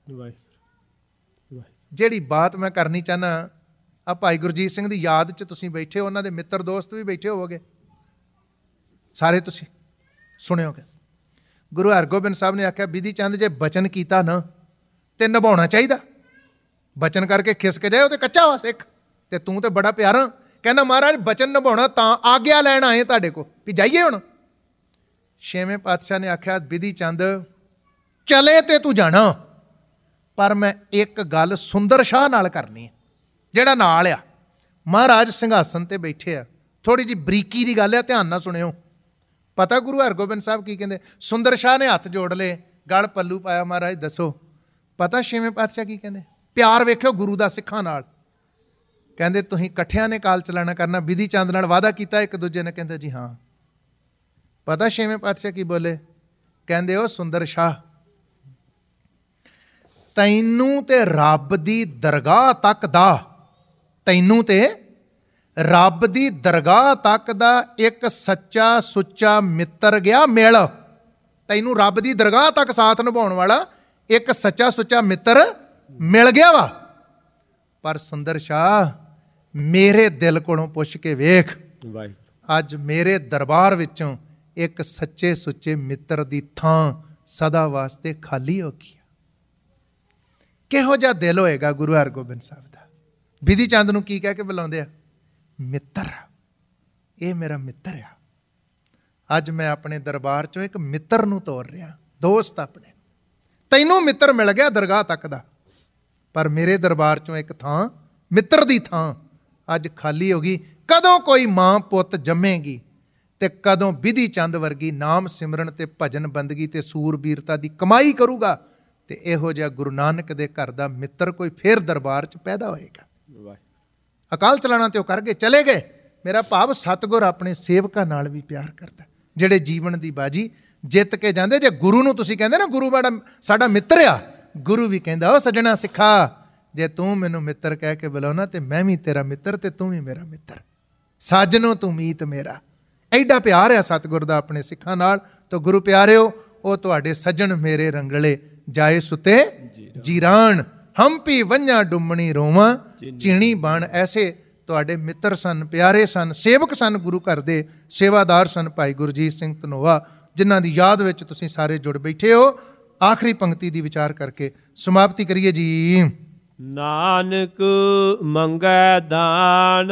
ਜਿਹੜੀ ਬਾਤ ਮੈਂ ਕਰਨੀ ਚਾਹੁੰਦਾ, ਆ ਭਾਈ ਗੁਰਜੀਤ ਸਿੰਘ ਦੀ ਯਾਦ 'ਚ ਤੁਸੀਂ ਬੈਠੇ ਹੋ, ਉਹਨਾਂ ਦੇ ਮਿੱਤਰ ਦੋਸਤ ਵੀ ਬੈਠੇ ਹੋਵੋਗੇ ਸਾਰੇ, ਤੁਸੀਂ ਸੁਣਿਓਗੇ। ਗੁਰੂ ਹਰਗੋਬਿੰਦ ਸਾਹਿਬ ਨੇ ਆਖਿਆ ਬਿਧੀ ਚੰਦ ਜੇ ਬਚਨ ਕੀਤਾ ਨਾ ਤੇ ਨਿਭਾਉਣਾ ਚਾਹੀਦਾ। ਬਚਨ ਕਰਕੇ ਖਿਸਕ ਜਾਏ ਉਹ ਤੇ ਕੱਚਾ ਵਾ ਸਿੱਖ, ਤੇ ਤੂੰ ਤੇ ਬੜਾ ਪਿਆਰਾ। ਕਹਿੰਦਾ ਮਹਾਰਾਜ ਬਚਨ ਨਿਭਾਉਣਾ ਤਾਂ ਆਗਿਆ ਲੈਣ ਆਏ ਤੁਹਾਡੇ ਕੋਲ ਵੀ ਜਾਈਏ ਹੁਣ। ਛੇਵੇਂ ਪਾਤਸ਼ਾਹ ਨੇ ਆਖਿਆ ਬਿਧੀ ਚੰਦ ਚਲੇ ਤੇ ਤੂੰ ਜਾਣਾ, ਪਰ ਮੈਂ ਇੱਕ ਗੱਲ ਸੁੰਦਰ ਸ਼ਾਹ ਨਾਲ ਕਰਨੀ ਹੈ, ਜਿਹੜਾ ਨਾਲ ਆ। ਮਹਾਰਾਜ ਸਿੰਘਾਸਨ ਤੇ ਬੈਠੇ ਆ, ਥੋੜ੍ਹੀ ਜਿਹੀ ਬਰੀਕੀ ਦੀ ਗੱਲ ਆ, ਧਿਆਨ ਨਾਲ ਸੁਣਿਓ। ਪਤਾ ਗੁਰੂ ਹਰਗੋਬਿੰਦ ਸਾਹਿਬ ਕੀ ਕਹਿੰਦੇ? ਸੁੰਦਰ ਸ਼ਾਹ ਨੇ ਹੱਥ ਜੋੜ ਲਏ, ਗਲ ਪੱਲੂ ਪਾਇਆ, ਮਹਾਰਾਜ ਦੱਸੋ। ਪਤਾ ਛੇਵੇਂ ਪਾਤਸ਼ਾਹ ਕੀ ਕਹਿੰਦੇ? ਪਿਆਰ ਵੇਖਿਓ ਗੁਰੂ ਦਾ ਸਿੱਖਾਂ ਨਾਲ। ਕਹਿੰਦੇ ਤੁਸੀਂ ਇਕੱਠਿਆਂ ਨੇ ਕਾਲ ਚਲਾਣਾ ਕਰਨਾ, ਬਿਧੀ ਚੰਦ ਨਾਲ ਵਾਅਦਾ ਕੀਤਾ ਇੱਕ ਦੂਜੇ ਨੇ? ਕਹਿੰਦੇ ਜੀ ਹਾਂ। ਪਤਾ ਛੇਵੇਂ ਪਾਤਸ਼ਾਹ ਕੀ ਬੋਲੇ? ਕਹਿੰਦੇ ਉਹ ਸੁੰਦਰ ਸ਼ਾਹ, ਤੈਨੂੰ ਤੇ ਰੱਬ ਦੀ ਦਰਗਾਹ ਤੱਕ ਦਾ, ਤੈਨੂੰ ਤੇ ਰੱਬ ਦੀ ਦਰਗਾਹ ਤੱਕ ਦਾ ਇੱਕ ਸੱਚਾ ਸੁੱਚਾ ਮਿੱਤਰ ਗਿਆ ਮਿਲ। ਤੈਨੂੰ ਰੱਬ ਦੀ ਦਰਗਾਹ ਤੱਕ ਸਾਥ ਨਿਭਾਉਣ ਵਾਲਾ ਇੱਕ ਸੱਚਾ ਸੁੱਚਾ ਮਿੱਤਰ ਮਿਲ ਗਿਆ ਵਾ। ਪਰ ਸੁੰਦਰ ਸ਼ਾਹ ਮੇਰੇ ਦਿਲ ਕੋਲੋਂ ਪੁੱਛ ਕੇ ਵੇਖ, ਅੱਜ ਮੇਰੇ ਦਰਬਾਰ ਵਿੱਚੋਂ ਇੱਕ ਸੱਚੇ ਸੁੱਚੇ ਮਿੱਤਰ ਦੀ ਥਾਂ ਸਦਾ ਵਾਸਤੇ ਖਾਲੀ ਹੋ ਗਈ। ਕਿਹੋ ਜਿਹਾ ਦਿਲ ਹੋਏਗਾ ਗੁਰੂ ਹਰਗੋਬਿੰਦ ਸਾਹਿਬ ਦਾ। ਬਿਧੀ ਚੰਦ ਨੂੰ ਕੀ ਕਹਿ ਕੇ ਬੁਲਾਉਂਦੇ ਆ? ਮਿੱਤਰ। ਇਹ ਮੇਰਾ ਮਿੱਤਰ ਆ। ਅੱਜ ਮੈਂ ਆਪਣੇ ਦਰਬਾਰ ਚੋਂ ਇੱਕ ਮਿੱਤਰ ਨੂੰ ਤੋਰ ਰਿਹਾ, ਦੋਸਤ ਆਪਣੇ। ਤੈਨੂੰ ਮਿੱਤਰ ਮਿਲ ਗਿਆ ਦਰਗਾਹ ਤੱਕ ਦਾ, ਪਰ ਮੇਰੇ ਦਰਬਾਰ ਚੋਂ ਇੱਕ ਥਾਂ, ਮਿੱਤਰ ਦੀ ਥਾਂ ਅੱਜ ਖਾਲੀ ਹੋ ਗਈ। ਕਦੋਂ ਕੋਈ ਮਾਂ ਪੁੱਤ ਜੰਮੇਗੀ ਤੇ ਕਦੋਂ ਬਿਧੀ ਚੰਦ ਵਰਗੀ ਨਾਮ ਸਿਮਰਨ ਤੇ ਭਜਨ ਬੰਦਗੀ ਤੇ ਸੂਰਬੀਰਤਾ ਦੀ ਕਮਾਈ ਕਰੂਗਾ, ਤੇ ਇਹੋ ਜਿਹਾ ਗੁਰੂ ਨਾਨਕ ਦੇ ਘਰ ਦਾ ਮਿੱਤਰ ਕੋਈ ਫੇਰ ਦਰਬਾਰ 'ਚ ਪੈਦਾ ਹੋਏਗਾ। ਅਕਾਲ ਚਲਾਣਾ ਤੇ ਉਹ ਕਰ ਗਏ, ਚਲੇ ਗਏ। ਮੇਰਾ ਭਾਵ ਸਤਿਗੁਰ ਆਪਣੇ ਸੇਵਕਾਂ ਨਾਲ ਵੀ ਪਿਆਰ ਕਰਦਾ, ਜਿਹੜੇ ਜੀਵਨ ਦੀ ਬਾਜੀ ਜਿੱਤ ਕੇ ਜਾਂਦੇ। ਜੇ ਗੁਰੂ ਨੂੰ ਤੁਸੀਂ ਕਹਿੰਦੇ ਨਾ ਗੁਰੂ ਸਾਡਾ ਮਿੱਤਰ ਆ, ਗੁਰੂ ਵੀ ਕਹਿੰਦਾ ਉਹ ਸੱਜਣਾ ਸਿੱਖਾ, ਜੇ ਤੂੰ ਮੈਨੂੰ ਮਿੱਤਰ ਕਹਿ ਕੇ ਬੁਲਾਉਣਾ ਤੇ ਮੈਂ ਵੀ ਤੇਰਾ ਮਿੱਤਰ ਤੇ ਤੂੰ ਵੀ ਮੇਰਾ ਮਿੱਤਰ। ਸਾਜਨੋ ਤੂੰ ਮੀਤ ਮੇਰਾ। ਐਡਾ ਪਿਆਰ ਆ ਸਤਿਗੁਰ ਦਾ ਆਪਣੇ ਸਿੱਖਾਂ ਨਾਲ। ਤਾਂ ਗੁਰੂ ਪਿਆਰਿਓ, ਉਹ ਤੁਹਾਡੇ ਸੱਜਣ ਮੇਰੇ ਰੰਗਲੇ, ਜਾਏ ਸੁਤੇ ਜੀਰਾਨ, ਹੰਪੀ ਵੰਝਾਂ ਡੁੰਮਣੀ ਰੋਵਾਂ ਚੀਣੀ ਬਣ। ਐਸੇ ਤੁਹਾਡੇ ਮਿੱਤਰ ਸਨ, ਪਿਆਰੇ ਸਨ, ਸੇਵਕ ਸਨ, ਗੁਰੂ ਘਰ ਦੇ ਸੇਵਾਦਾਰ ਸਨ ਭਾਈ ਗੁਰਜੀਤ ਸਿੰਘ ਧਨੋਆ, ਜਿਨ੍ਹਾਂ ਦੀ ਯਾਦ ਵਿੱਚ ਤੁਸੀਂ ਸਾਰੇ ਜੁੜ ਬੈਠੇ ਹੋ। ਆਖਰੀ ਪੰਕਤੀ ਦੀ ਵਿਚਾਰ ਕਰਕੇ ਸਮਾਪਤੀ ਕਰੀਏ ਜੀ। ਨਾਨਕ ਮੰਗੈ ਦਾਨ,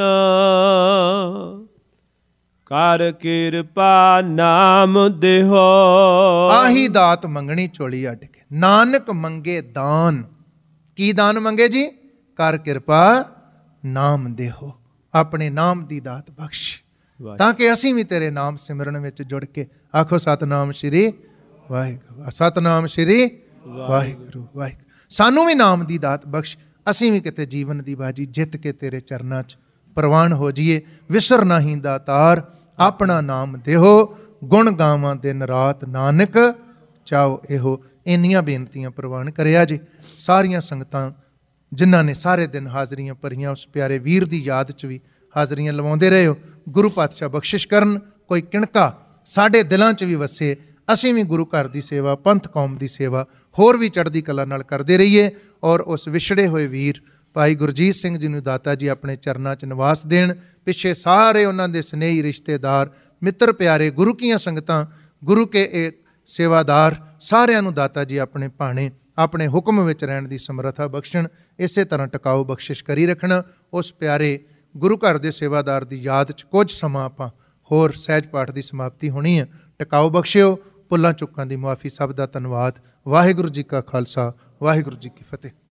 ਕਰ ਕਿਰਪਾ ਨਾਮ ਦੇਹੋ। ਆਹੀ ਦਾਤ ਮੰਗਣੀ ਝੋਲੀ ਅੱਡ ਕੇ। ਨਾਨਕ ਮੰਗੇ ਦਾਨ। ਕੀ ਦਾਨ ਮੰਗੇ ਜੀ? ਕਰ ਕਿਰਪਾ ਨਾਮ ਦੇਹੋ। ਆਪਣੇ ਨਾਮ ਦੀ ਦਾਤ ਬਖਸ਼, ਤਾਂ ਕਿ ਅਸੀਂ ਵੀ ਤੇਰੇ ਨਾਮ ਸਿਮਰਨ ਵਿੱਚ ਜੁੜ ਕੇ ਆਖੋ ਸਤਿਨਾਮ ਸ਼੍ਰੀ ਵਾਹਿਗੁਰੂ, ਸਤਿਨਾਮ ਸ਼੍ਰੀ ਵਾਹਿਗੁਰੂ ਵਾਹਿਗੁਰੂ। ਸਾਨੂੰ ਵੀ ਨਾਮ ਦੀ ਦਾਤ ਬਖਸ਼, ਅਸੀਂ ਵੀ ਕਿਤੇ ਜੀਵਨ ਦੀ ਬਾਜੀ ਜਿੱਤ ਕੇ ਤੇਰੇ ਚਰਨਾਂ 'ਚ ਪ੍ਰਵਾਨ ਹੋ ਜਾਈਏ। ਵਿਸਰ ਨਾਹੀਂ ਦਾਤਾਰ, ਆਪਣਾ ਨਾਮ ਦੇਹੋ, ਗੁਣ ਗਾਵਾਂ ਦਿਨ ਰਾਤ, ਨਾਨਕ ਚਾਹੋ ਇਹੋ। ਇੰਨੀਆਂ ਬੇਨਤੀਆਂ ਪ੍ਰਵਾਨ ਕਰਿਆ ਜੀ। ਸਾਰੀਆਂ ਸੰਗਤਾਂ ਜਿਨ੍ਹਾਂ ਨੇ ਸਾਰੇ ਦਿਨ ਹਾਜ਼ਰੀਆਂ ਭਰੀਆਂ, ਉਸ ਪਿਆਰੇ ਵੀਰ ਦੀ ਯਾਦ 'ਚ ਵੀ ਹਾਜ਼ਰੀਆਂ ਲਵਾਉਂਦੇ ਰਹੇ ਹੋ, ਗੁਰੂ ਪਾਤਸ਼ਾਹ ਬਖਸ਼ਿਸ਼ ਕਰਨ। ਕੋਈ ਕਿਣਕਾ ਸਾਡੇ ਦਿਲਾਂ 'ਚ ਵੀ ਵਸੇ, ਅਸੀਂ ਵੀ ਗੁਰੂ ਘਰ ਦੀ ਸੇਵਾ, ਪੰਥ ਕੌਮ ਦੀ ਸੇਵਾ ਹੋਰ ਵੀ ਚੜ੍ਹਦੀ ਕਲਾ ਨਾਲ ਕਰਦੇ ਰਹੀਏ। ਔਰ ਉਸ ਵਿਛੜੇ ਹੋਏ ਵੀਰ ਭਾਈ ਗੁਰਜੀਤ ਸਿੰਘ ਜੀ ਨੂੰ ਦਾਤਾ ਜੀ ਆਪਣੇ ਚਰਨਾਂ 'ਚ ਨਿਵਾਸ ਦੇਣ। ਪਿੱਛੇ ਸਾਰੇ ਉਹਨਾਂ ਦੇ ਸਨੇਹੀ ਰਿਸ਼ਤੇਦਾਰ, ਮਿੱਤਰ ਪਿਆਰੇ, ਗੁਰੂ ਕੀਆਂ ਸੰਗਤਾਂ, ਗੁਰੂ ਕੇ ਇਹ ਸੇਵਾਦਾਰ, ਸਾਰਿਆਂ ਨੂੰ ਦਾਤਾ ਜੀ ਆਪਣੇ ਭਾਣੇ, ਆਪਣੇ ਹੁਕਮ ਵਿੱਚ ਰਹਿਣ ਦੀ ਸਮਰੱਥਾ ਬਖਸ਼ਣ। ਇਸੇ ਤਰ੍ਹਾਂ ਟਿਕਾਊ ਬਖਸ਼ਿਸ਼ ਕਰੀ ਰੱਖਣਾ। ਉਸ ਪਿਆਰੇ ਗੁਰੂ ਘਰ ਦੇ ਸੇਵਾਦਾਰ ਦੀ ਯਾਦ 'ਚ ਕੁਝ ਸਮਾਂ ਆਪਾਂ ਹੋਰ ਸਹਿਜ ਪਾਠ ਦੀ ਸਮਾਪਤੀ ਹੋਣੀ ਹੈ। ਟਿਕਾਓ ਬਖਸ਼ਿਓ, ਭੁੱਲਾਂ ਚੁੱਕਾਂ ਦੀ ਮੁਆਫੀ। ਸਭ ਦਾ ਧੰਨਵਾਦ। ਵਾਹਿਗੁਰੂ ਜੀ ਕਾ ਖਾਲਸਾ, ਵਾਹਿਗੁਰੂ ਜੀ ਕੀ ਫਤਿਹ।